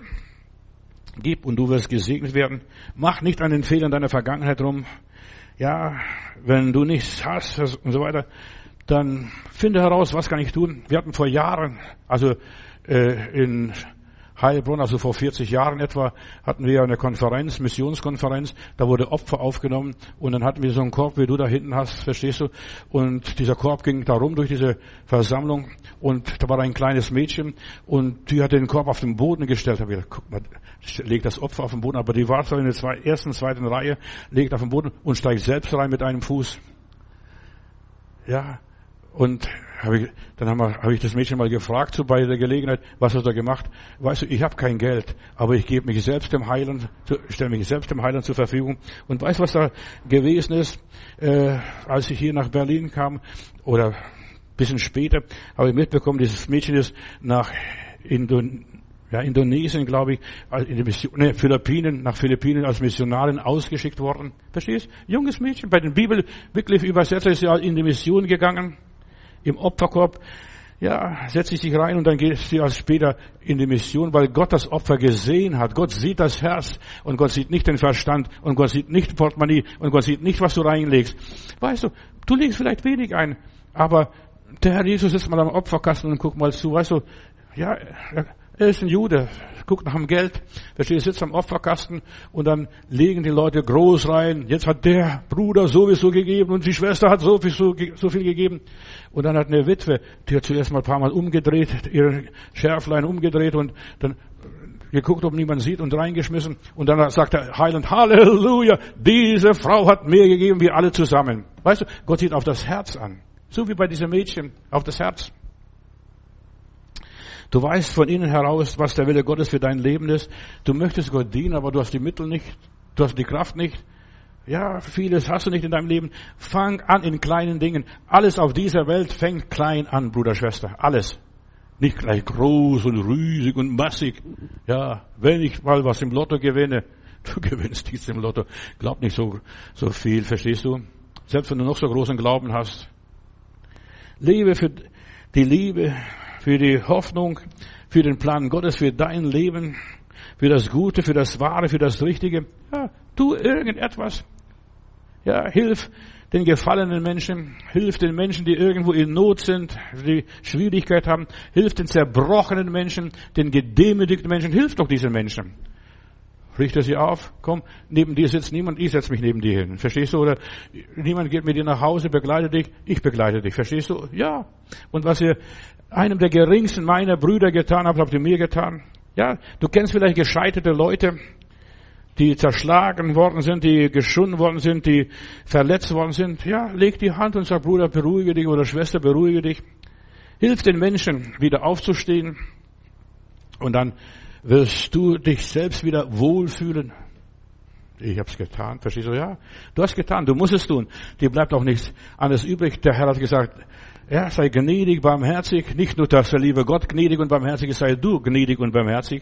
Gib und du wirst gesegnet werden. Mach nicht an den Fehlern deiner Vergangenheit rum. Ja, wenn du nichts hast und so weiter, dann finde heraus, was kann ich tun. Wir hatten vor Jahren, also in Heilbronn, also vor 40 Jahren etwa, hatten wir eine Konferenz, Missionskonferenz, da wurde Opfer aufgenommen und dann hatten wir so einen Korb, wie du da hinten hast, verstehst du? Und dieser Korb ging da rum durch diese Versammlung und da war ein kleines Mädchen und die hat den Korb auf den Boden gestellt. Da habe ich gedacht, guck mal, legt das Opfer auf den Boden, aber die war so in der ersten, zweiten Reihe, legt auf den Boden und steigt selbst rein mit einem Fuß. Ja, und dann habe ich das Mädchen mal gefragt, so bei der Gelegenheit, was hast du da gemacht? Weißt du, ich habe kein Geld, aber ich gebe mich selbst dem Heiland, stelle mich selbst dem Heiland zur Verfügung. Und weißt du, was da gewesen ist, als ich hier nach Berlin kam, oder ein bisschen später, habe ich mitbekommen, dieses Mädchen ist nach Indonesien, glaube ich, nach Philippinen als Missionarin ausgeschickt worden. Verstehst? Junges Mädchen, bei den Bibel-Wycliffe-Übersetzer ist sie in die Mission gegangen. Im Opferkorb, ja, setzt sich rein und dann geht sie als später in die Mission, weil Gott das Opfer gesehen hat. Gott sieht das Herz und Gott sieht nicht den Verstand und Gott sieht nicht Portemonnaie und Gott sieht nicht, was du reinlegst. Weißt du legst vielleicht wenig ein, aber der Herr Jesus sitzt mal am Opferkasten und guckt mal zu. Weißt du, ja, er ist ein Jude, guckt nach dem Geld. Verstehst du, sitzt am Opferkasten und dann legen die Leute groß rein. Jetzt hat der Bruder sowieso gegeben und die Schwester hat so viel gegeben. Und dann hat eine Witwe, die hat zuerst mal ein paar Mal umgedreht, ihre Schärflein umgedreht und dann geguckt, ob niemand sieht und reingeschmissen. Und dann sagt der Heiland, Halleluja, diese Frau hat mehr gegeben wie alle zusammen. Weißt du, Gott sieht auf das Herz an. So wie bei diesem Mädchen, auf das Herz. Du weißt von innen heraus, was der Wille Gottes für dein Leben ist. Du möchtest Gott dienen, aber du hast die Mittel nicht. Du hast die Kraft nicht. Ja, vieles hast du nicht in deinem Leben. Fang an in kleinen Dingen. Alles auf dieser Welt fängt klein an, Bruder, Schwester. Alles. Nicht gleich groß und riesig und massig. Ja, wenn ich mal was im Lotto gewinne, du gewinnst nichts im Lotto. Glaub nicht so viel, verstehst du? Selbst wenn du noch so großen Glauben hast. Lebe für die Liebe, für die Hoffnung, für den Plan Gottes, für dein Leben, für das Gute, für das Wahre, für das Richtige. Ja, tu irgendetwas. Ja, hilf den gefallenen Menschen, hilf den Menschen, die irgendwo in Not sind, die Schwierigkeit haben, hilf den zerbrochenen Menschen, den gedemütigten Menschen, hilf doch diesen Menschen. Richte sie auf, komm, neben dir sitzt niemand, ich setze mich neben dir hin. Verstehst du? Oder niemand geht mit dir nach Hause, begleite dich, ich begleite dich. Verstehst du? Ja. Und was ihr einem der geringsten meiner Brüder getan habt ihr mir getan. Ja, du kennst vielleicht gescheiterte Leute, die zerschlagen worden sind, die geschunden worden sind, die verletzt worden sind. Ja, leg die Hand und sag, Bruder, beruhige dich oder Schwester, beruhige dich. Hilf den Menschen, wieder aufzustehen. Und dann wirst du dich selbst wieder wohlfühlen. Ich hab's getan, verstehst du? Ja, du hast getan, du musst es tun. Dir bleibt auch nichts anderes übrig. Der Herr hat gesagt, ja, sei gnädig, barmherzig. Nicht nur, dass der liebe Gott gnädig und barmherzig ist, sei du gnädig und barmherzig.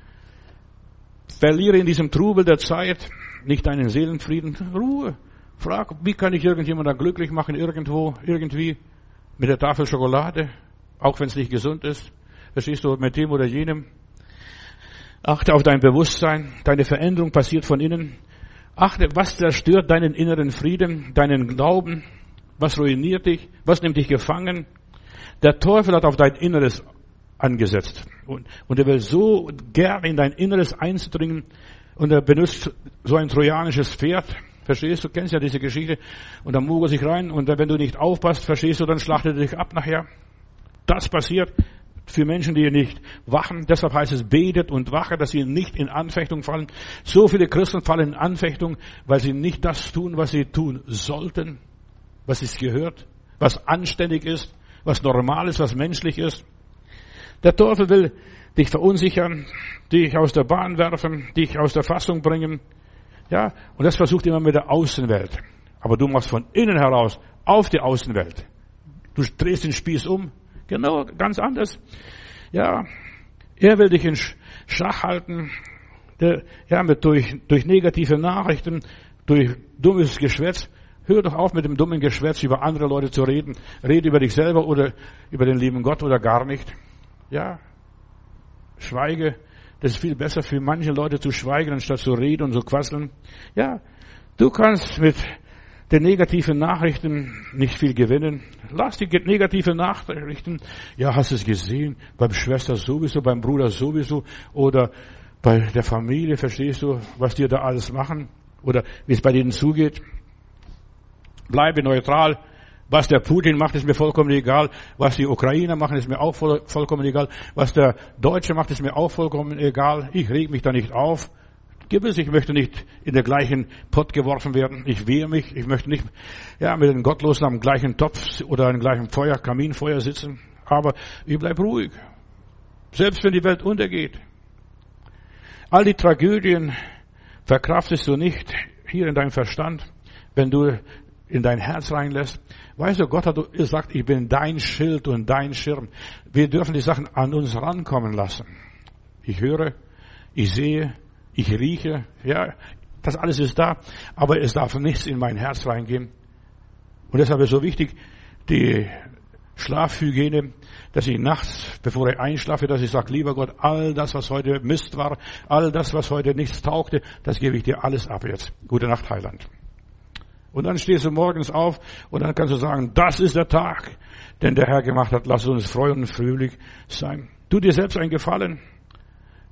Verliere in diesem Trubel der Zeit nicht deinen Seelenfrieden. Ruhe. Frag, wie kann ich irgendjemanden glücklich machen, irgendwo, irgendwie, mit der Tafel Schokolade, auch wenn es nicht gesund ist. Verstehst du, mit dem oder jenem. Achte auf dein Bewusstsein. Deine Veränderung passiert von innen. Achte, was zerstört deinen inneren Frieden, deinen Glauben. Was ruiniert dich? Was nimmt dich gefangen? Der Teufel hat auf dein Inneres angesetzt. Und er will so gern in dein Inneres einzudringen. Und er benutzt so ein trojanisches Pferd. Verstehst du? Kennst ja diese Geschichte. Und dann mugert sich rein. Und wenn du nicht aufpasst, verstehst du, dann schlachtet er dich ab nachher. Das passiert für Menschen, die nicht wachen. Deshalb heißt es, betet und wache, dass sie nicht in Anfechtung fallen. So viele Christen fallen in Anfechtung, weil sie nicht das tun, was sie tun sollten. Was es gehört, was anständig ist, was normal ist, was menschlich ist. Der Teufel will dich verunsichern, dich aus der Bahn werfen, dich aus der Fassung bringen. Ja, und das versucht immer mit der Außenwelt. Aber du machst von innen heraus auf die Außenwelt. Du drehst den Spieß um. Genau, ganz anders. Ja, er will dich in Schach halten. Durch negative Nachrichten, durch dummes Geschwätz. Hör doch auf, mit dem dummen Geschwätz über andere Leute zu reden. Rede über dich selber oder über den lieben Gott oder gar nicht. Ja, schweige. Das ist viel besser für manche Leute zu schweigen, anstatt zu reden und zu quasseln. Ja, du kannst mit den negativen Nachrichten nicht viel gewinnen. Lass die negativen Nachrichten. Ja, hast du es gesehen? Beim Schwester sowieso, beim Bruder sowieso oder bei der Familie, verstehst du, was die da alles machen? Oder wie es bei denen zugeht? Bleibe neutral. Was der Putin macht, ist mir vollkommen egal. Was die Ukrainer machen, ist mir auch vollkommen egal. Was der Deutsche macht, ist mir auch vollkommen egal. Ich reg mich da nicht auf. Gewiss, ich möchte nicht in den gleichen Pott geworfen werden. Ich wehre mich. Ich möchte nicht, mit den Gottlosen am gleichen Topf oder am gleichen Feuer, Kaminfeuer sitzen. Aber ich bleib ruhig. Selbst wenn die Welt untergeht. All die Tragödien verkraftest du nicht hier in deinem Verstand, wenn du in dein Herz reinlässt. Weißt du, Gott hat gesagt, ich bin dein Schild und dein Schirm. Wir dürfen die Sachen an uns rankommen lassen. Ich höre, ich sehe, ich rieche, das alles ist da, aber es darf nichts in mein Herz reingehen. Und deshalb ist so wichtig, die Schlafhygiene, dass ich nachts, bevor ich einschlafe, dass ich sage, lieber Gott, all das, was heute Mist war, all das, was heute nichts taugte, das gebe ich dir alles ab jetzt. Gute Nacht, Heiland. Und dann stehst du morgens auf und dann kannst du sagen, das ist der Tag, den der Herr gemacht hat. Lass uns freudig und fröhlich sein. Tu dir selbst einen Gefallen.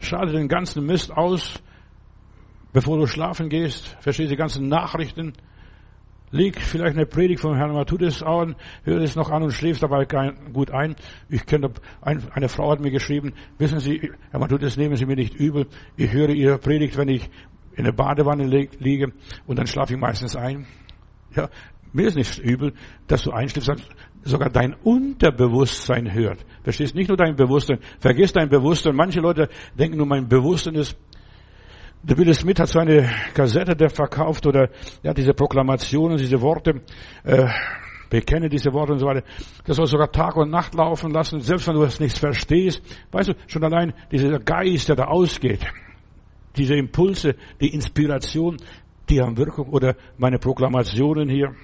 Schalte den ganzen Mist aus, bevor du schlafen gehst. Verstehst du, die ganzen Nachrichten. Leg vielleicht eine Predigt vom Herrn, aber tu das an, hör es noch an und schläfst dabei gut ein. Ich kenne, eine Frau hat mir geschrieben, wissen Sie, Herr Matthäus, nehmen Sie mir nicht übel. Ich höre Ihre Predigt, wenn ich in der Badewanne liege und dann schlafe ich meistens ein. Ja, mir ist nicht übel, dass du einschläfst, sogar dein Unterbewusstsein hört. Verstehst, nicht nur dein Bewusstsein. Vergiss dein Bewusstsein. Manche Leute denken nur, mein Bewusstsein ist. Der Will Smith hat so eine Kassette, der verkauft, oder ja, diese Proklamationen, diese Worte, bekenne diese Worte und so weiter. Das soll sogar Tag und Nacht laufen lassen, selbst wenn du das nichts verstehst. Weißt du, schon allein dieser Geist, der da ausgeht, diese Impulse, die Inspiration, die haben Wirkung, oder meine Proklamationen hier.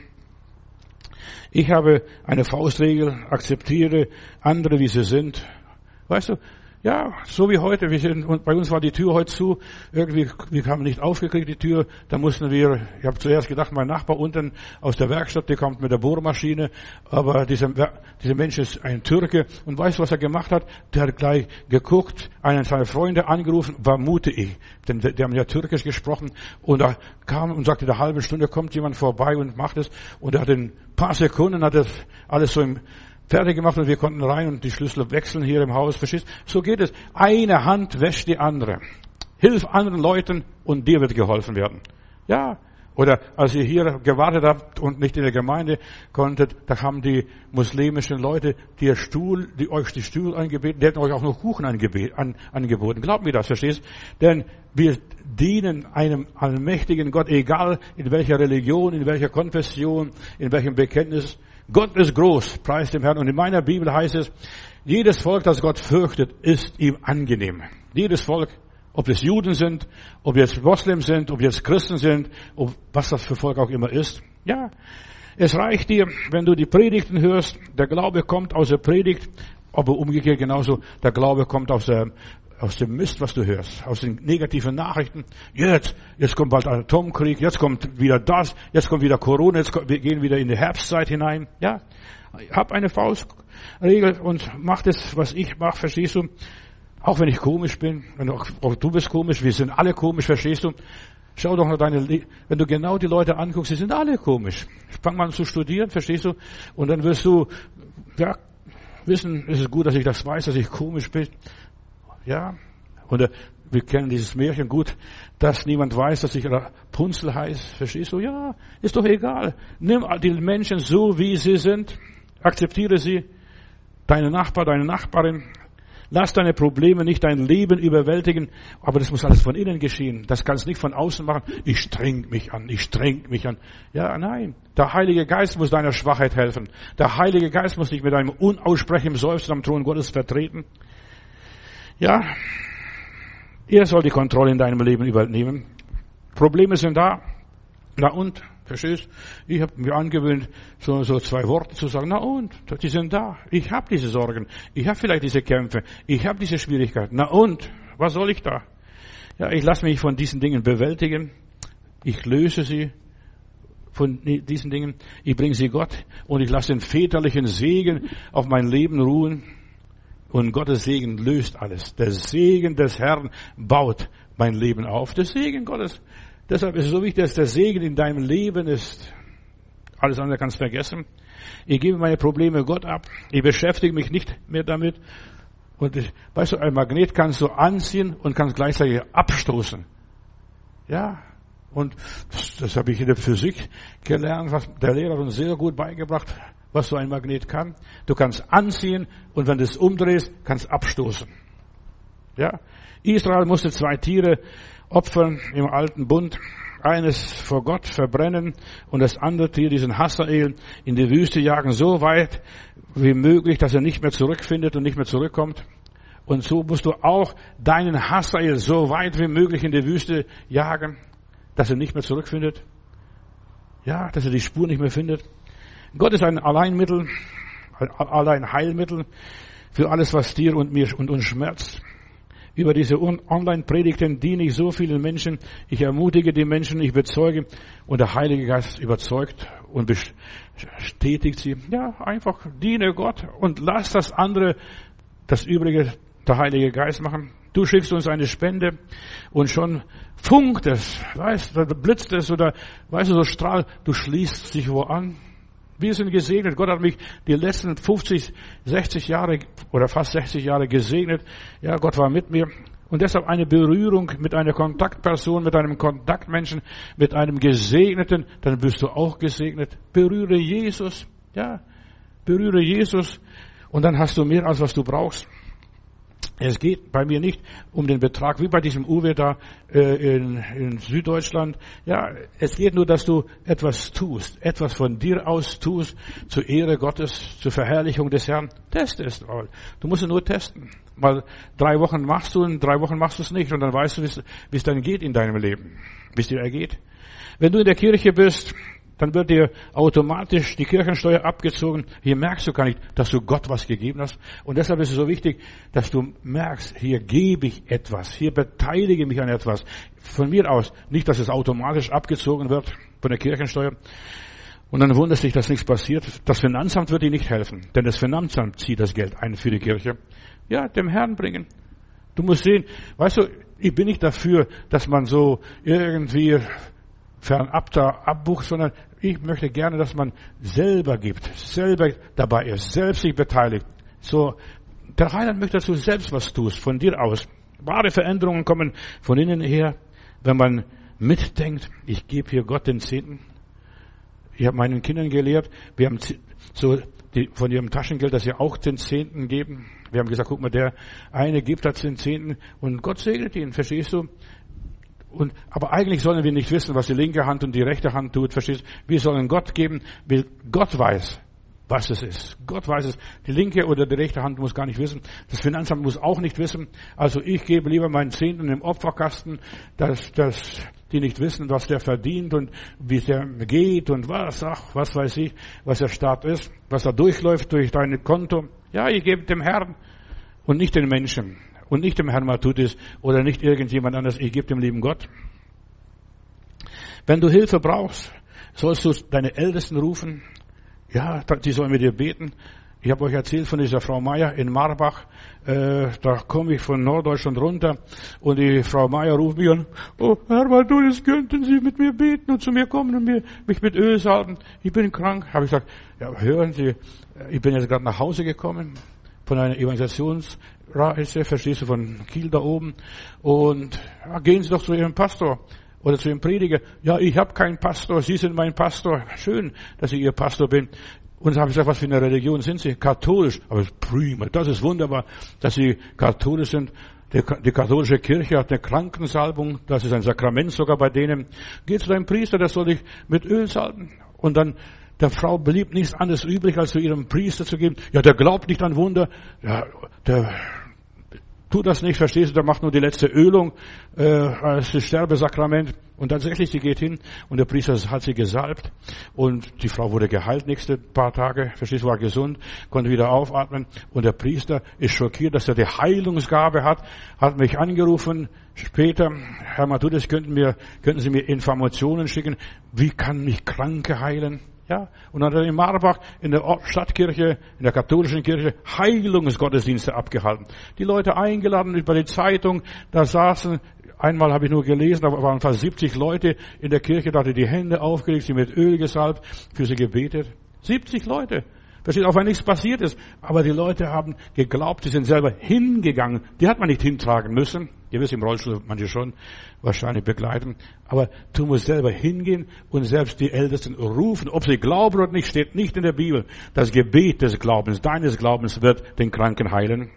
Ich habe eine Faustregel, akzeptiere andere, wie sie sind. Weißt du, ja, so wie heute, und bei uns war die Tür heute zu, irgendwie, wir haben nicht aufgekriegt, die Tür, da mussten wir, ich habe zuerst gedacht, mein Nachbar unten aus der Werkstatt, der kommt mit der Bohrmaschine, aber dieser Mensch ist ein Türke, und weißt du, was er gemacht hat? Der hat gleich geguckt, einen seiner Freunde angerufen, vermute ich, denn die haben ja Türkisch gesprochen, und er kam und sagte, in einer halben Stunde kommt jemand vorbei und macht es, und er hat in ein paar Sekunden, hat das alles so fertig gemacht und wir konnten rein und die Schlüssel wechseln hier im Haus. Verstehst? So geht es. Eine Hand wäscht die andere. Hilf anderen Leuten und dir wird geholfen werden. Ja. Oder als ihr hier gewartet habt und nicht in der Gemeinde konntet, da haben die muslimischen Leute die euch die Stuhl angebeten, die hätten euch auch noch Kuchen angeboten. Glaubt mir das, verstehst? Denn wir dienen einem allmächtigen Gott, egal in welcher Religion, in welcher Konfession, in welchem Bekenntnis. Gott ist groß, preis dem Herrn. Und in meiner Bibel heißt es, jedes Volk, das Gott fürchtet, ist ihm angenehm. Jedes Volk, ob es Juden sind, ob jetzt Moslems sind, ob jetzt Christen sind, ob was das für Volk auch immer ist. Ja, es reicht dir, wenn du die Predigten hörst, der Glaube kommt aus der Predigt, aber umgekehrt genauso, der Glaube kommt aus dem Mist, was du hörst, aus den negativen Nachrichten. Jetzt kommt bald ein Atomkrieg, jetzt kommt wieder das, jetzt kommt wieder Corona, wir gehen wieder in die Herbstzeit hinein. Ja, hab eine Faustregel und mach das, was ich mache, verstehst du? Auch wenn ich komisch bin, auch du bist komisch, wir sind alle komisch, verstehst du? Schau doch noch wenn du genau die Leute anguckst, sie sind alle komisch. Fang mal an zu studieren, verstehst du? Und dann wirst du, ja, wissen, es ist gut, dass ich das weiß, dass ich komisch bin. Ja, oder wir kennen dieses Märchen gut, dass niemand weiß, dass ich Rapunzel heiße. Verstehst du? Ja, ist doch egal. Nimm die Menschen so, wie sie sind. Akzeptiere sie. Deine Nachbar, deine Nachbarin. Lass deine Probleme nicht dein Leben überwältigen. Aber das muss alles von innen geschehen. Das kannst du nicht von außen machen. Ich streng mich an. Ja, nein. Der Heilige Geist muss deiner Schwachheit helfen. Der Heilige Geist muss dich mit einem unaussprechlichen Seufzen am Thron Gottes vertreten. Ja, er soll die Kontrolle in deinem Leben übernehmen. Probleme sind da. Na und? Verstehst? Ich habe mir angewöhnt, so 2 Worte zu sagen. Na und? Die sind da. Ich habe diese Sorgen. Ich habe vielleicht diese Kämpfe. Ich habe diese Schwierigkeiten. Na und? Was soll ich da? Ja, ich lasse mich von diesen Dingen bewältigen. Ich löse sie von diesen Dingen. Ich bringe sie Gott und ich lasse den väterlichen Segen auf mein Leben ruhen. Und Gottes Segen löst alles. Der Segen des Herrn baut mein Leben auf. Der Segen Gottes. Deshalb ist es so wichtig, dass der Segen in deinem Leben ist. Alles andere kannst du vergessen. Ich gebe meine Probleme Gott ab. Ich beschäftige mich nicht mehr damit. Und weißt du, ein Magnet kannst du anziehen und kannst gleichzeitig abstoßen. Ja. Und das habe ich in der Physik gelernt, was der Lehrer uns sehr gut beigebracht hat. Was so ein Magnet kann. Du kannst anziehen und wenn du es umdrehst, kannst du abstoßen. Ja. Israel musste 2 Tiere opfern im alten Bund. Eines vor Gott verbrennen und das andere Tier, diesen Hasael, in die Wüste jagen, so weit wie möglich, dass er nicht mehr zurückfindet und nicht mehr zurückkommt. Und so musst du auch deinen Hasael so weit wie möglich in die Wüste jagen, dass er nicht mehr zurückfindet. Ja, dass er die Spur nicht mehr findet. Gott ist ein Alleinmittel, allein Heilmittel für alles, was dir und mir und uns schmerzt. Über diese Online-Predigten diene ich so vielen Menschen. Ich ermutige die Menschen, ich bezeuge und der Heilige Geist überzeugt und bestätigt sie. Ja, einfach diene Gott und lass das andere, das Übrige, der Heilige Geist machen. Du schickst uns eine Spende und schon funkt es, weißt du, blitzt es oder, weißt du, so strahlt, du schließt dich wo an. Wir sind gesegnet. Gott hat mich die letzten 50, 60 Jahre oder fast 60 Jahre gesegnet. Ja, Gott war mit mir. Und deshalb eine Berührung mit einer Kontaktperson, mit einem Kontaktmenschen, mit einem Gesegneten, dann wirst du auch gesegnet. Berühre Jesus. Ja, berühre Jesus. Und dann hast du mehr, als was du brauchst. Es geht bei mir nicht um den Betrag, wie bei diesem Uwe da in Süddeutschland. Ja, es geht nur, dass du etwas tust, etwas von dir aus tust, zur Ehre Gottes, zur Verherrlichung des Herrn. Test es mal. Du musst es nur testen. Mal 3 Wochen machst du und 3 Wochen machst du es nicht. Und dann weißt du, wie es dann geht in deinem Leben, wie es dir ergeht. Wenn du in der Kirche bist, dann wird dir automatisch die Kirchensteuer abgezogen. Hier merkst du gar nicht, dass du Gott was gegeben hast. Und deshalb ist es so wichtig, dass du merkst, hier gebe ich etwas, hier beteilige mich an etwas. Von mir aus, nicht, dass es automatisch abgezogen wird von der Kirchensteuer. Und dann wunderst dich, dass nichts passiert. Das Finanzamt wird dir nicht helfen, denn das Finanzamt zieht das Geld ein für die Kirche. Ja, dem Herrn bringen. Du musst sehen, weißt du, ich bin nicht dafür, dass man so irgendwie fernab da abbucht, sondern ich möchte gerne, dass man selber gibt, selber dabei ist, selbst sich beteiligt. So, der Heiland möchte, dass du selbst was tust, von dir aus. Wahre Veränderungen kommen von innen her, wenn man mitdenkt, ich gebe hier Gott den Zehnten. Ich habe meinen Kindern gelehrt, wir haben so von ihrem Taschengeld, dass sie auch den Zehnten geben. Wir haben gesagt, guck mal, der eine gibt das den Zehnten und Gott segnet ihn, verstehst du? Aber eigentlich sollen wir nicht wissen, was die linke Hand und die rechte Hand tut, verstehst du? Wir sollen Gott geben, weil Gott weiß, was es ist. Gott weiß es. Die linke oder die rechte Hand muss gar nicht wissen. Das Finanzamt muss auch nicht wissen. Also ich gebe lieber meinen Zehnten im Opferkasten, dass die nicht wissen, was der verdient und wie der geht und was weiß ich, was der Staat ist, was da durchläuft durch dein Konto. Ja, ich gebe dem Herrn und nicht den Menschen. Und nicht dem Herrn Matutis oder nicht irgendjemand anders, ich gebe dem lieben Gott. Wenn du Hilfe brauchst, sollst du deine Ältesten rufen. Ja, die sollen mit dir beten. Ich habe euch erzählt von dieser Frau Meier in Marbach. Da komme ich von Norddeutschland runter und die Frau Meier ruft mich an. Oh, Herr Matutis, könnten Sie mit mir beten und zu mir kommen und mich mit Öl salben? Ich bin krank. Habe ich gesagt, ja, hören Sie, ich bin jetzt gerade nach Hause gekommen von einer Evangelisationsreise, verstehst du, von Kiel da oben. Und ja, gehen Sie doch zu Ihrem Pastor oder zu Ihrem Prediger. Ja, ich habe keinen Pastor, Sie sind mein Pastor. Schön, dass ich Ihr Pastor bin. Und dann habe ich gesagt, was für eine Religion sind Sie? Katholisch. Aber prima, das ist wunderbar, dass Sie katholisch sind. Die katholische Kirche hat eine Krankensalbung, das ist ein Sakrament sogar bei denen. Geh zu deinem Priester, der soll dich mit Öl salben. Und dann der Frau blieb nichts anderes übrig, als zu ihrem Priester zu geben. Ja, der glaubt nicht an Wunder. Ja, der tut das nicht, verstehst du? Der macht nur die letzte Ölung als das Sterbesakrament. Und tatsächlich, sie geht hin und der Priester hat sie gesalbt. Und die Frau wurde geheilt nächste paar Tage. Verstehst du, war gesund, konnte wieder aufatmen. Und der Priester ist schockiert, dass er die Heilungsgabe hat mich angerufen. Später, Herr Matutis, könnten Sie mir Informationen schicken, wie kann mich Kranke heilen? Ja, und dann hat er in Marbach in der Stadtkirche, in der katholischen Kirche, Heilungsgottesdienste abgehalten. Die Leute eingeladen über die Zeitung, da saßen, einmal habe ich nur gelesen, da waren fast 70 Leute in der Kirche, da hatte die Hände aufgelegt, sie mit Öl gesalbt, für sie gebetet. 70 Leute. Versteht, auch wenn nichts passiert ist. Aber die Leute haben geglaubt, sie sind selber hingegangen. Die hat man nicht hintragen müssen. Ihr wisst, im Rollstuhl manche schon wahrscheinlich begleiten. Aber du musst selber hingehen und selbst die Ältesten rufen. Ob sie glauben oder nicht, steht nicht in der Bibel. Das Gebet des Glaubens, deines Glaubens wird den Kranken heilen.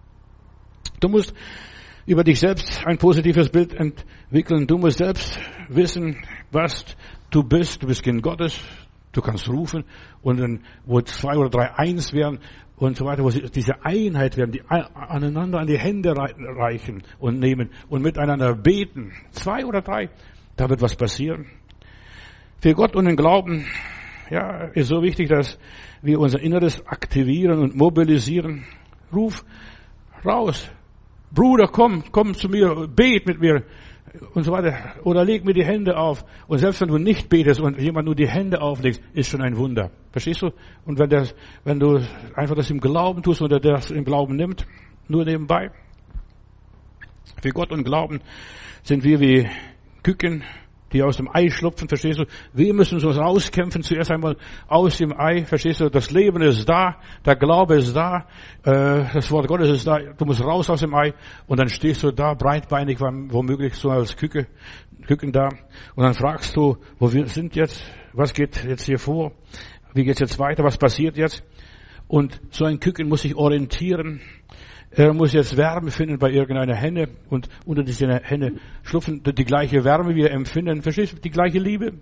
Du musst über dich selbst ein positives Bild entwickeln. Du musst selbst wissen, was du bist. Du bist Kind Gottes. Du kannst rufen und dann, wo 2 oder 3 eins werden und so weiter, wo sie diese Einheit werden, die aneinander an die Hände reichen und nehmen und miteinander beten. 2 oder 3, da wird was passieren. Für Gott und den Glauben, ja, ist so wichtig, dass wir unser Inneres aktivieren und mobilisieren. Ruf raus. Bruder, komm zu mir, bet mit mir. Und so weiter. Oder leg mir die Hände auf. Und selbst wenn du nicht betest und jemand nur die Hände auflegst, ist schon ein Wunder. Verstehst du? Und wenn du einfach das im Glauben tust oder das im Glauben nimmt, nur nebenbei. Für Gott und Glauben sind wir wie Küken, die aus dem Ei schlupfen, verstehst du? Wir müssen uns rauskämpfen, zuerst einmal aus dem Ei, verstehst du? Das Leben ist da, der Glaube ist da, das Wort Gottes ist da, du musst raus aus dem Ei und dann stehst du da, breitbeinig, womöglich so als Küken da und dann fragst du, wo wir sind jetzt, was geht jetzt hier vor, wie geht's jetzt weiter, was passiert jetzt? Und so ein Küken muss sich orientieren. Er muss jetzt Wärme finden bei irgendeiner Henne und unter dieser Henne schlupfen die gleiche Wärme, wie er empfinden. Verstehst du? Die gleiche Liebe.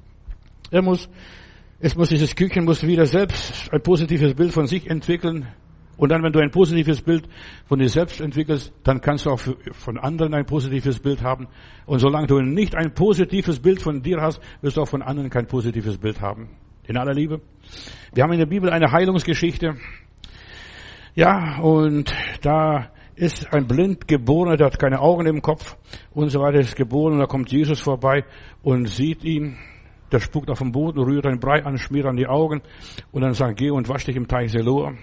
Dieses Küken muss wieder selbst ein positives Bild von sich entwickeln. Und dann, wenn du ein positives Bild von dir selbst entwickelst, dann kannst du auch von anderen ein positives Bild haben. Und solange du nicht ein positives Bild von dir hast, wirst du auch von anderen kein positives Bild haben. In aller Liebe. Wir haben in der Bibel eine Heilungsgeschichte. Ja, und da ist ein blind Geborener, der hat keine Augen im Kopf und so weiter, ist geboren und da kommt Jesus vorbei und sieht ihn, der spuckt auf den Boden, rührt einen Brei an, schmiert an die Augen und dann sagt, geh und wasch dich im Teich Siloa.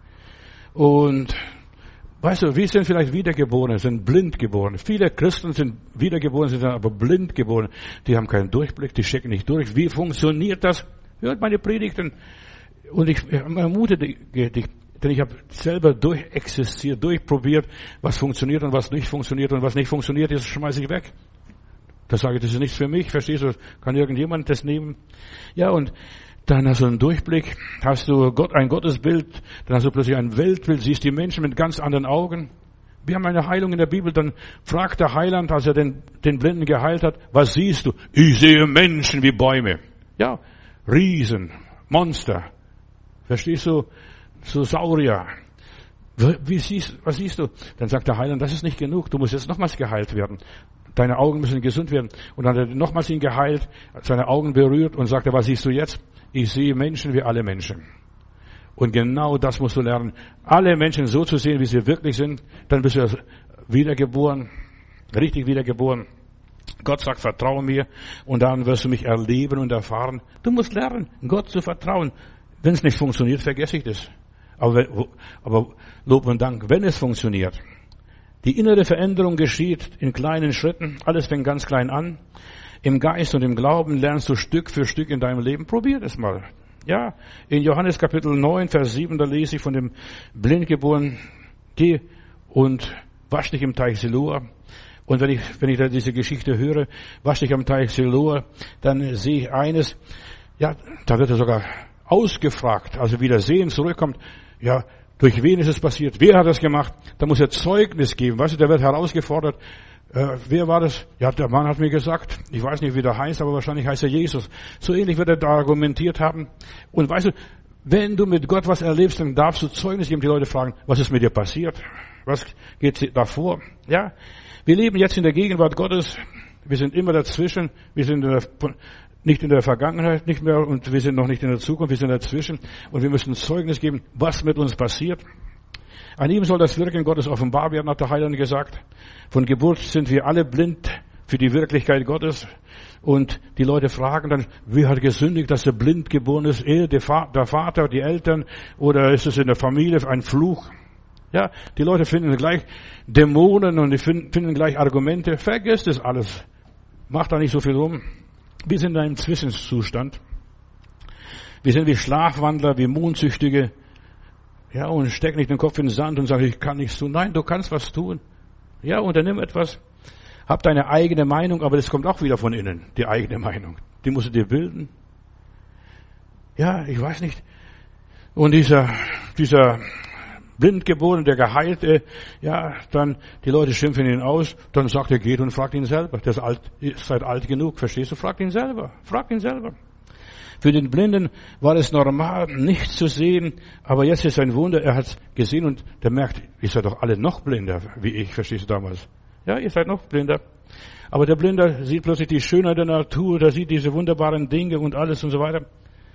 Und weißt du, wir sind vielleicht Wiedergeborene, sind blind geboren. Viele Christen sind wiedergeboren, sind aber blind geboren. Die haben keinen Durchblick, die checken nicht durch. Wie funktioniert das? Hört meine Predigten. Und ich ermute dich, denn ich habe selber durchexistiert, durchprobiert, was funktioniert und was nicht funktioniert. Und was nicht funktioniert, das schmeiße ich weg. Das sage ich, das ist nichts für mich, verstehst du? Kann irgendjemand das nehmen? Ja, und dann hast du einen Durchblick, hast du ein Gottesbild, dann hast du plötzlich ein Weltbild, siehst die Menschen mit ganz anderen Augen. Wir haben eine Heilung in der Bibel, dann fragt der Heiland, als er den Blinden geheilt hat, was siehst du? Ich sehe Menschen wie Bäume. Ja, Riesen, Monster. Verstehst du? So Saurier. Was siehst du? Dann sagt der Heiland, das ist nicht genug, du musst jetzt nochmals geheilt werden. Deine Augen müssen gesund werden. Und dann hat er nochmals ihn geheilt, seine Augen berührt und sagte, was siehst du jetzt? Ich sehe Menschen wie alle Menschen. Und genau das musst du lernen. Alle Menschen so zu sehen, wie sie wirklich sind. Dann bist du wiedergeboren, richtig wiedergeboren. Gott sagt, vertraue mir und dann wirst du mich erleben und erfahren. Du musst lernen, Gott zu vertrauen. Wenn es nicht funktioniert, vergesse ich das. Aber Lob und Dank, wenn es funktioniert. Die innere Veränderung geschieht in kleinen Schritten. Alles fängt ganz klein an. Im Geist und im Glauben lernst du Stück für Stück in deinem Leben. Probier das mal. Ja, in Johannes Kapitel 9, Vers 7, da lese ich von dem Blindgeborenen, geh und wasch dich im Teich Siloa. Und wenn ich da diese Geschichte höre, wasch dich am Teich Siloa, dann sehe ich eines, ja, da wird er sogar ausgefragt, also wieder sehen, zurückkommt, ja, durch wen ist es passiert? Wer hat das gemacht? Da muss er Zeugnis geben. Weißt du, der wird herausgefordert. Wer war das? Ja, der Mann hat mir gesagt. Ich weiß nicht, wie der heißt, aber wahrscheinlich heißt er Jesus. So ähnlich wird er da argumentiert haben. Und weißt du, wenn du mit Gott was erlebst, dann darfst du Zeugnis geben. Die Leute fragen, was ist mit dir passiert? Was geht da vor? Ja, wir leben jetzt in der Gegenwart Gottes. Wir sind immer dazwischen. Wir sind nicht in der Vergangenheit, nicht mehr, und wir sind noch nicht in der Zukunft, wir sind dazwischen, und wir müssen Zeugnis geben, was mit uns passiert. An ihm soll das Wirken Gottes offenbar werden, hat der Heiland gesagt. Von Geburt sind wir alle blind für die Wirklichkeit Gottes, und die Leute fragen dann, wer hat gesündigt, dass er blind geboren ist? Er, der Vater, die Eltern, oder ist es in der Familie ein Fluch? Ja, die Leute finden gleich Dämonen und die finden gleich Argumente. Vergesst das alles. Macht da nicht so viel rum. Wir sind in einem Zwischenzustand. Wir sind wie Schlafwandler, wie Mondsüchtige. Ja, und steck nicht den Kopf in den Sand und sag, ich kann nichts tun. Nein, du kannst was tun. Ja, unternimm etwas. Hab deine eigene Meinung, aber das kommt auch wieder von innen, die eigene Meinung. Die musst du dir bilden. Ja, ich weiß nicht. Und dieser Blindgeborene, der Geheilte, ja, dann, die Leute schimpfen ihn aus, dann sagt er, geht und fragt ihn selber. Der ist halt alt genug, verstehst du? Fragt ihn selber. Für den Blinden war es normal, nichts zu sehen, aber jetzt ist ein Wunder, er hat gesehen und der merkt, ihr seid doch alle noch blinder, wie ich, verstehst du damals? Ja, ihr seid noch blinder. Aber der Blinde sieht plötzlich die Schönheit der Natur, der sieht diese wunderbaren Dinge und alles und so weiter.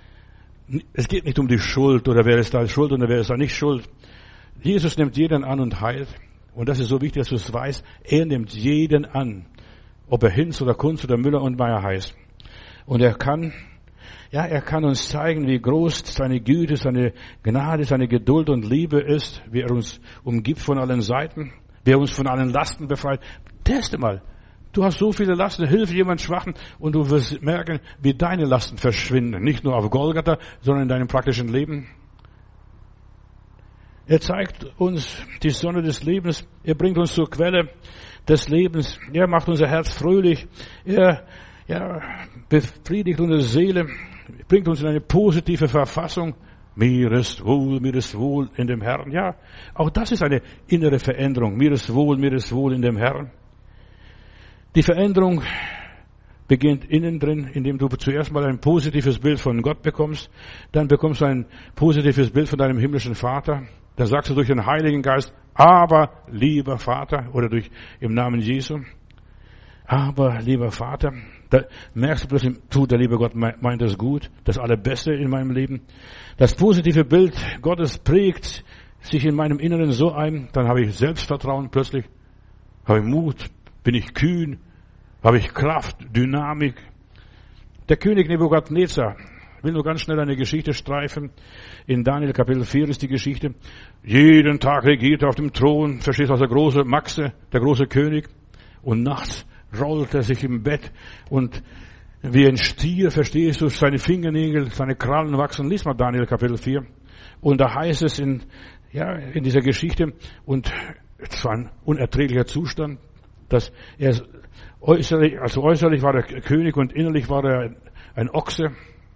Es geht nicht um die Schuld oder wer ist da schuld oder wer ist da nicht schuld. Jesus nimmt jeden an und heilt. Und das ist so wichtig, dass du es weißt. Er nimmt jeden an. Ob er Hinz oder Kunz oder Müller und Meier heißt. Und er kann uns zeigen, wie groß seine Güte, seine Gnade, seine Geduld und Liebe ist, wie er uns umgibt von allen Seiten. wer uns von allen Lasten befreit. Teste mal. Du hast so viele Lasten, hilf jemand Schwachen und du wirst merken, wie deine Lasten verschwinden. Nicht nur auf Golgatha, sondern in deinem praktischen Leben. Er zeigt uns die Sonne des Lebens. Er bringt uns zur Quelle des Lebens. Er macht unser Herz fröhlich. Er befriedigt unsere Seele, bringt uns in eine positive Verfassung. Mir ist wohl in dem Herrn. Ja, auch das ist eine innere Veränderung. Mir ist wohl in dem Herrn. Die Veränderung beginnt innen drin, indem du zuerst mal ein positives Bild von Gott bekommst. Dann bekommst du ein positives Bild von deinem himmlischen Vater. Dann sagst du durch den Heiligen Geist, aber lieber Vater, oder im Namen Jesu. Aber lieber Vater, da merkst du plötzlich, der liebe Gott meint das gut, das Allerbeste in meinem Leben. Das positive Bild Gottes prägt sich in meinem Inneren so ein, dann habe ich Selbstvertrauen plötzlich, habe ich Mut, bin ich kühn, habe ich Kraft, Dynamik. Der König Nebukadnezar, will nur ganz schnell eine Geschichte streifen. In Daniel Kapitel 4 ist die Geschichte. Jeden Tag regiert er auf dem Thron, verstehst du, der große Maxe, der große König. Und nachts rollt er sich im Bett und wie ein Stier, verstehst du, seine Fingernägel, seine Krallen wachsen. Lies mal Daniel Kapitel 4. Und da heißt es in dieser Geschichte, und es war ein unerträglicher Zustand, dass er äußerlich war er König und innerlich war er ein Ochse.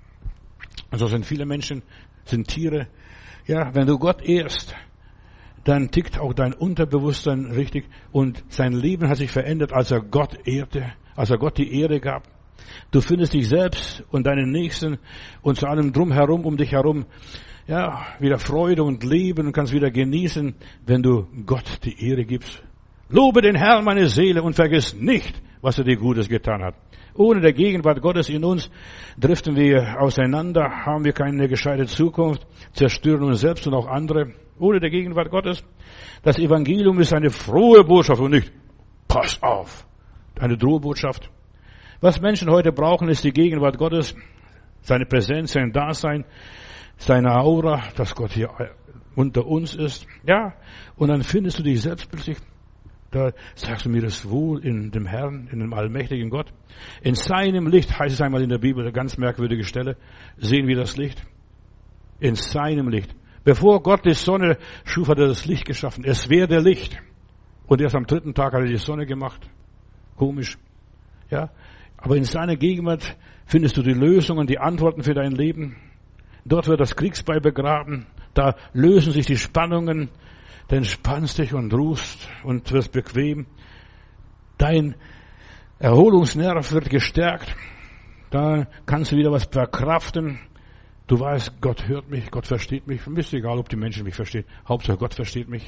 Also sind viele Menschen, sind Tiere. Ja, wenn du Gott ehrst, dann tickt auch dein Unterbewusstsein richtig und sein Leben hat sich verändert, als er Gott ehrte, als er Gott die Ehre gab. Du findest dich selbst und deinen Nächsten und zu allem drumherum, um dich herum, wieder Freude und Leben und kannst wieder genießen, wenn du Gott die Ehre gibst. Lobe den Herrn, meine Seele, und vergiss nicht, was er dir Gutes getan hat. Ohne der Gegenwart Gottes in uns driften wir auseinander, haben wir keine gescheite Zukunft, zerstören uns selbst und auch andere. Ohne der Gegenwart Gottes. Das Evangelium ist eine frohe Botschaft und nicht, pass auf, eine Drohbotschaft. Was Menschen heute brauchen, ist die Gegenwart Gottes, seine Präsenz, sein Dasein, seine Aura, dass Gott hier unter uns ist. Ja, und dann findest du dich selbst plötzlich. Da sagst du, mir ist wohl in dem Herrn, in dem allmächtigen Gott. In seinem Licht, heißt es einmal in der Bibel, eine ganz merkwürdige Stelle, sehen wir das Licht. In seinem Licht. Bevor Gott die Sonne schuf, hat er das Licht geschaffen. Es wäre Licht. Und erst am 3. Tag hat er die Sonne gemacht. Komisch. Ja. Aber in seiner Gegenwart findest du die Lösungen, die Antworten für dein Leben. Dort wird das Kriegsbeil begraben. Da lösen sich die Spannungen. Du entspannst dich und ruhst und wirst bequem. Dein Erholungsnerv wird gestärkt. Da kannst du wieder was verkraften. Du weißt, Gott hört mich, Gott versteht mich. Mir ist egal, ob die Menschen mich verstehen. Hauptsache Gott versteht mich.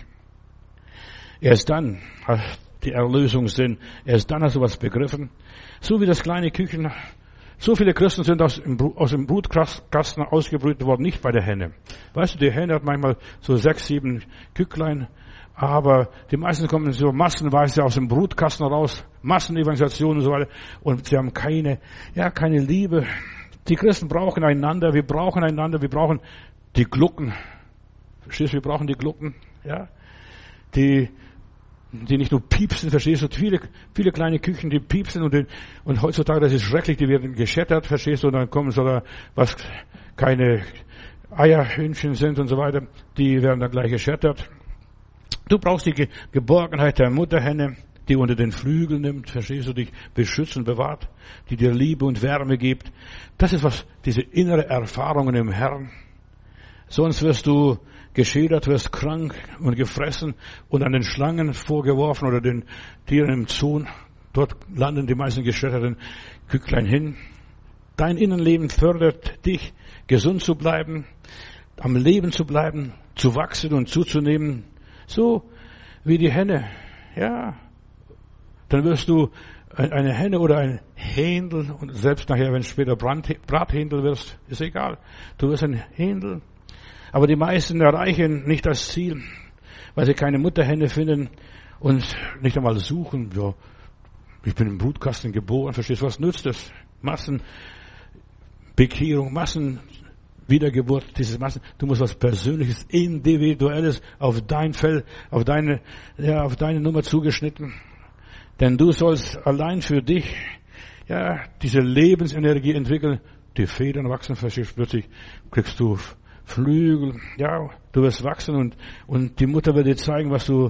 Erst dann hat die Erlösung Sinn. Erst dann hast du was begriffen. So wie das kleine Küken. So viele Christen sind aus dem Brutkasten ausgebrütet worden, nicht bei der Henne. Weißt du, die Henne hat manchmal so 6, 7 Kücklein, aber die meisten kommen so massenweise aus dem Brutkasten raus, Massenevangelisation und so weiter, und sie haben keine Liebe. Die Christen brauchen einander, wir brauchen die Glucken. Verstehst du, wir brauchen die Glucken, ja, die nicht nur piepsen, verstehst du, viele kleine Küchen, die piepsen und heutzutage, das ist schrecklich, die werden geschettert, verstehst du, und dann kommen so da, was keine Eierhühnchen sind und so weiter, die werden dann gleich geschettert. Du brauchst die Geborgenheit der Mutterhenne, die unter den Flügel nimmt, verstehst du, dich beschützt und bewahrt, die dir Liebe und Wärme gibt. Das ist was, diese innere Erfahrungen im Herrn. Sonst wirst du geschädert, wirst krank und gefressen und an den Schlangen vorgeworfen oder den Tieren im Zoo. Dort landen die meisten geschädterten Kücklein hin. Dein Innenleben fördert dich, gesund zu bleiben, am Leben zu bleiben, zu wachsen und zuzunehmen. So wie die Henne. Ja. Dann wirst du eine Henne oder ein Händel, und selbst nachher, wenn du später Brathändel wirst, ist egal. Du wirst ein Händel. Aber die meisten erreichen nicht das Ziel, weil sie keine Mutterhenne finden und nicht einmal suchen. Ja, ich bin im Brutkasten geboren, verstehst du, was nützt das? Massenbekehrung, Wiedergeburt, dieses Massen. Du musst was Persönliches, Individuelles auf dein Fell, auf deine Nummer zugeschnitten. Denn du sollst allein für dich, diese Lebensenergie entwickeln. Die Federn wachsen, verstehst du, plötzlich kriegst du Flügel, du wirst wachsen und die Mutter wird dir zeigen, was du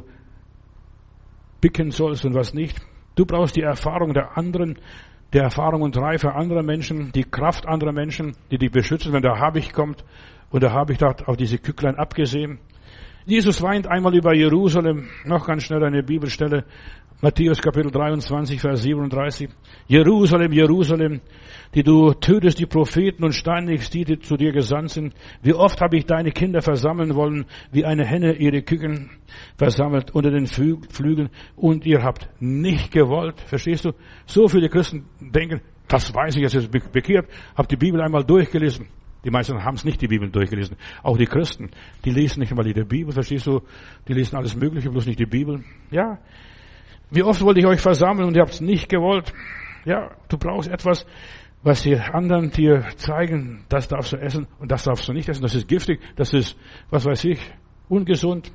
picken sollst und was nicht. Du brauchst die Erfahrung der anderen, der Erfahrung und Reife anderer Menschen, die Kraft anderer Menschen, die dich beschützen, wenn der Habicht kommt. Und der Habicht hat auf diese Kücklein abgesehen. Jesus weint einmal über Jerusalem, noch ganz schnell eine Bibelstelle, Matthäus Kapitel 23, Vers 37. Jerusalem, Jerusalem, die du tötest die Propheten und steinigst die, die zu dir gesandt sind. Wie oft habe ich deine Kinder versammeln wollen, wie eine Henne ihre Küken versammelt unter den Flügeln, und ihr habt nicht gewollt. Verstehst du? So viele Christen denken, das weiß ich, jetzt ist bekehrt, hab die Bibel einmal durchgelesen. Die meisten haben es nicht, die Bibel durchgelesen. Auch die Christen, die lesen nicht einmal die Bibel, verstehst du? Die lesen alles Mögliche, bloß nicht die Bibel. Ja. Wie oft wollte ich euch versammeln und ihr habt es nicht gewollt? Ja, du brauchst etwas, was die anderen dir zeigen, das darfst du essen und das darfst du nicht essen. Das ist giftig, das ist, was weiß ich, ungesund.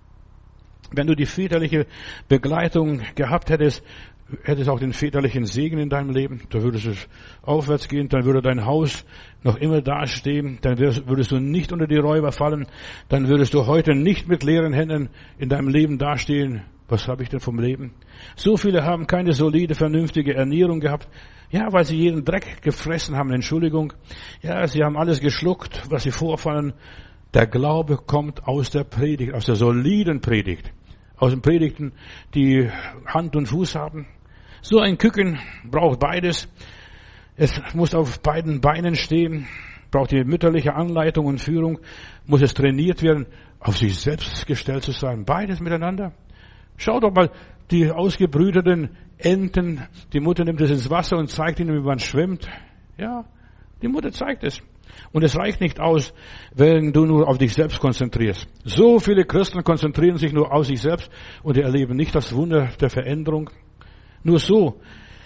Wenn du die väterliche Begleitung gehabt hättest auch den väterlichen Segen in deinem Leben, da würdest du aufwärts gehen, dann würde dein Haus noch immer dastehen, dann würdest du nicht unter die Räuber fallen, dann würdest du heute nicht mit leeren Händen in deinem Leben dastehen. Was habe ich denn vom Leben? So viele haben keine solide, vernünftige Ernährung gehabt. Ja, weil sie jeden Dreck gefressen haben, Entschuldigung. Ja, sie haben alles geschluckt, was sie vorfallen. Der Glaube kommt aus der Predigt, aus der soliden Predigt. Aus den Predigten, die Hand und Fuß haben. So ein Küken braucht beides. Es muss auf beiden Beinen stehen, braucht die mütterliche Anleitung und Führung, muss es trainiert werden, auf sich selbst gestellt zu sein. Beides miteinander. Schau doch mal, die ausgebrüteten Enten, die Mutter nimmt es ins Wasser und zeigt ihnen, wie man schwimmt. Ja, die Mutter zeigt es. Und es reicht nicht aus, wenn du nur auf dich selbst konzentrierst. So viele Christen konzentrieren sich nur auf sich selbst und erleben nicht das Wunder der Veränderung. Nur so,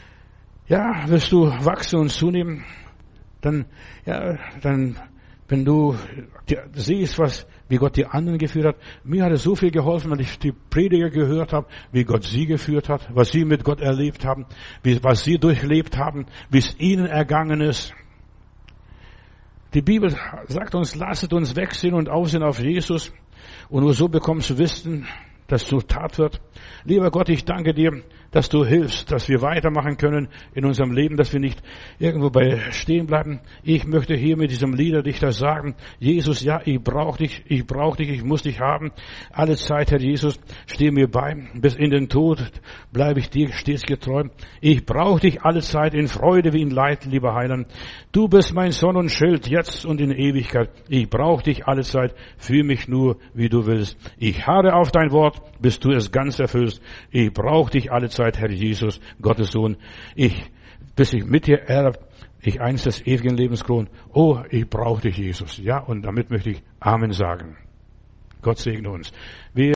wirst du wachsen und zunehmen. Dann, wenn du siehst, wie Gott die anderen geführt hat. Mir hat es so viel geholfen, wenn ich die Prediger gehört habe, wie Gott sie geführt hat, was sie mit Gott erlebt haben, was sie durchlebt haben, wie es ihnen ergangen ist. Die Bibel sagt uns, lasset uns wegsehen und aussehen auf Jesus. Und nur so bekommst du Wissen, dass so Tat wird. Lieber Gott, ich danke dir, dass du hilfst, dass wir weitermachen können in unserem Leben, dass wir nicht irgendwo bei stehen bleiben. Ich möchte hier mit diesem Liederdichter sagen, Jesus, ja, ich brauche dich, ich muss dich haben. Alle Zeit, Herr Jesus, steh mir bei, bis in den Tod bleibe ich dir stets getreu. Ich brauche dich alle Zeit in Freude wie in Leid, lieber Heiland. Du bist mein Sonn und Schild, jetzt und in Ewigkeit. Ich brauche dich alle Zeit, führ mich nur, wie du willst. Ich harre auf dein Wort, bis du es ganz erfüllst. Ich brauche dich alle Zeit, Herr Jesus, Gottes Sohn. Bis ich mit dir erbt, ich einst des ewigen Lebens kron. Oh, ich brauche dich, Jesus. Ja, und damit möchte ich Amen sagen. Gott segne uns.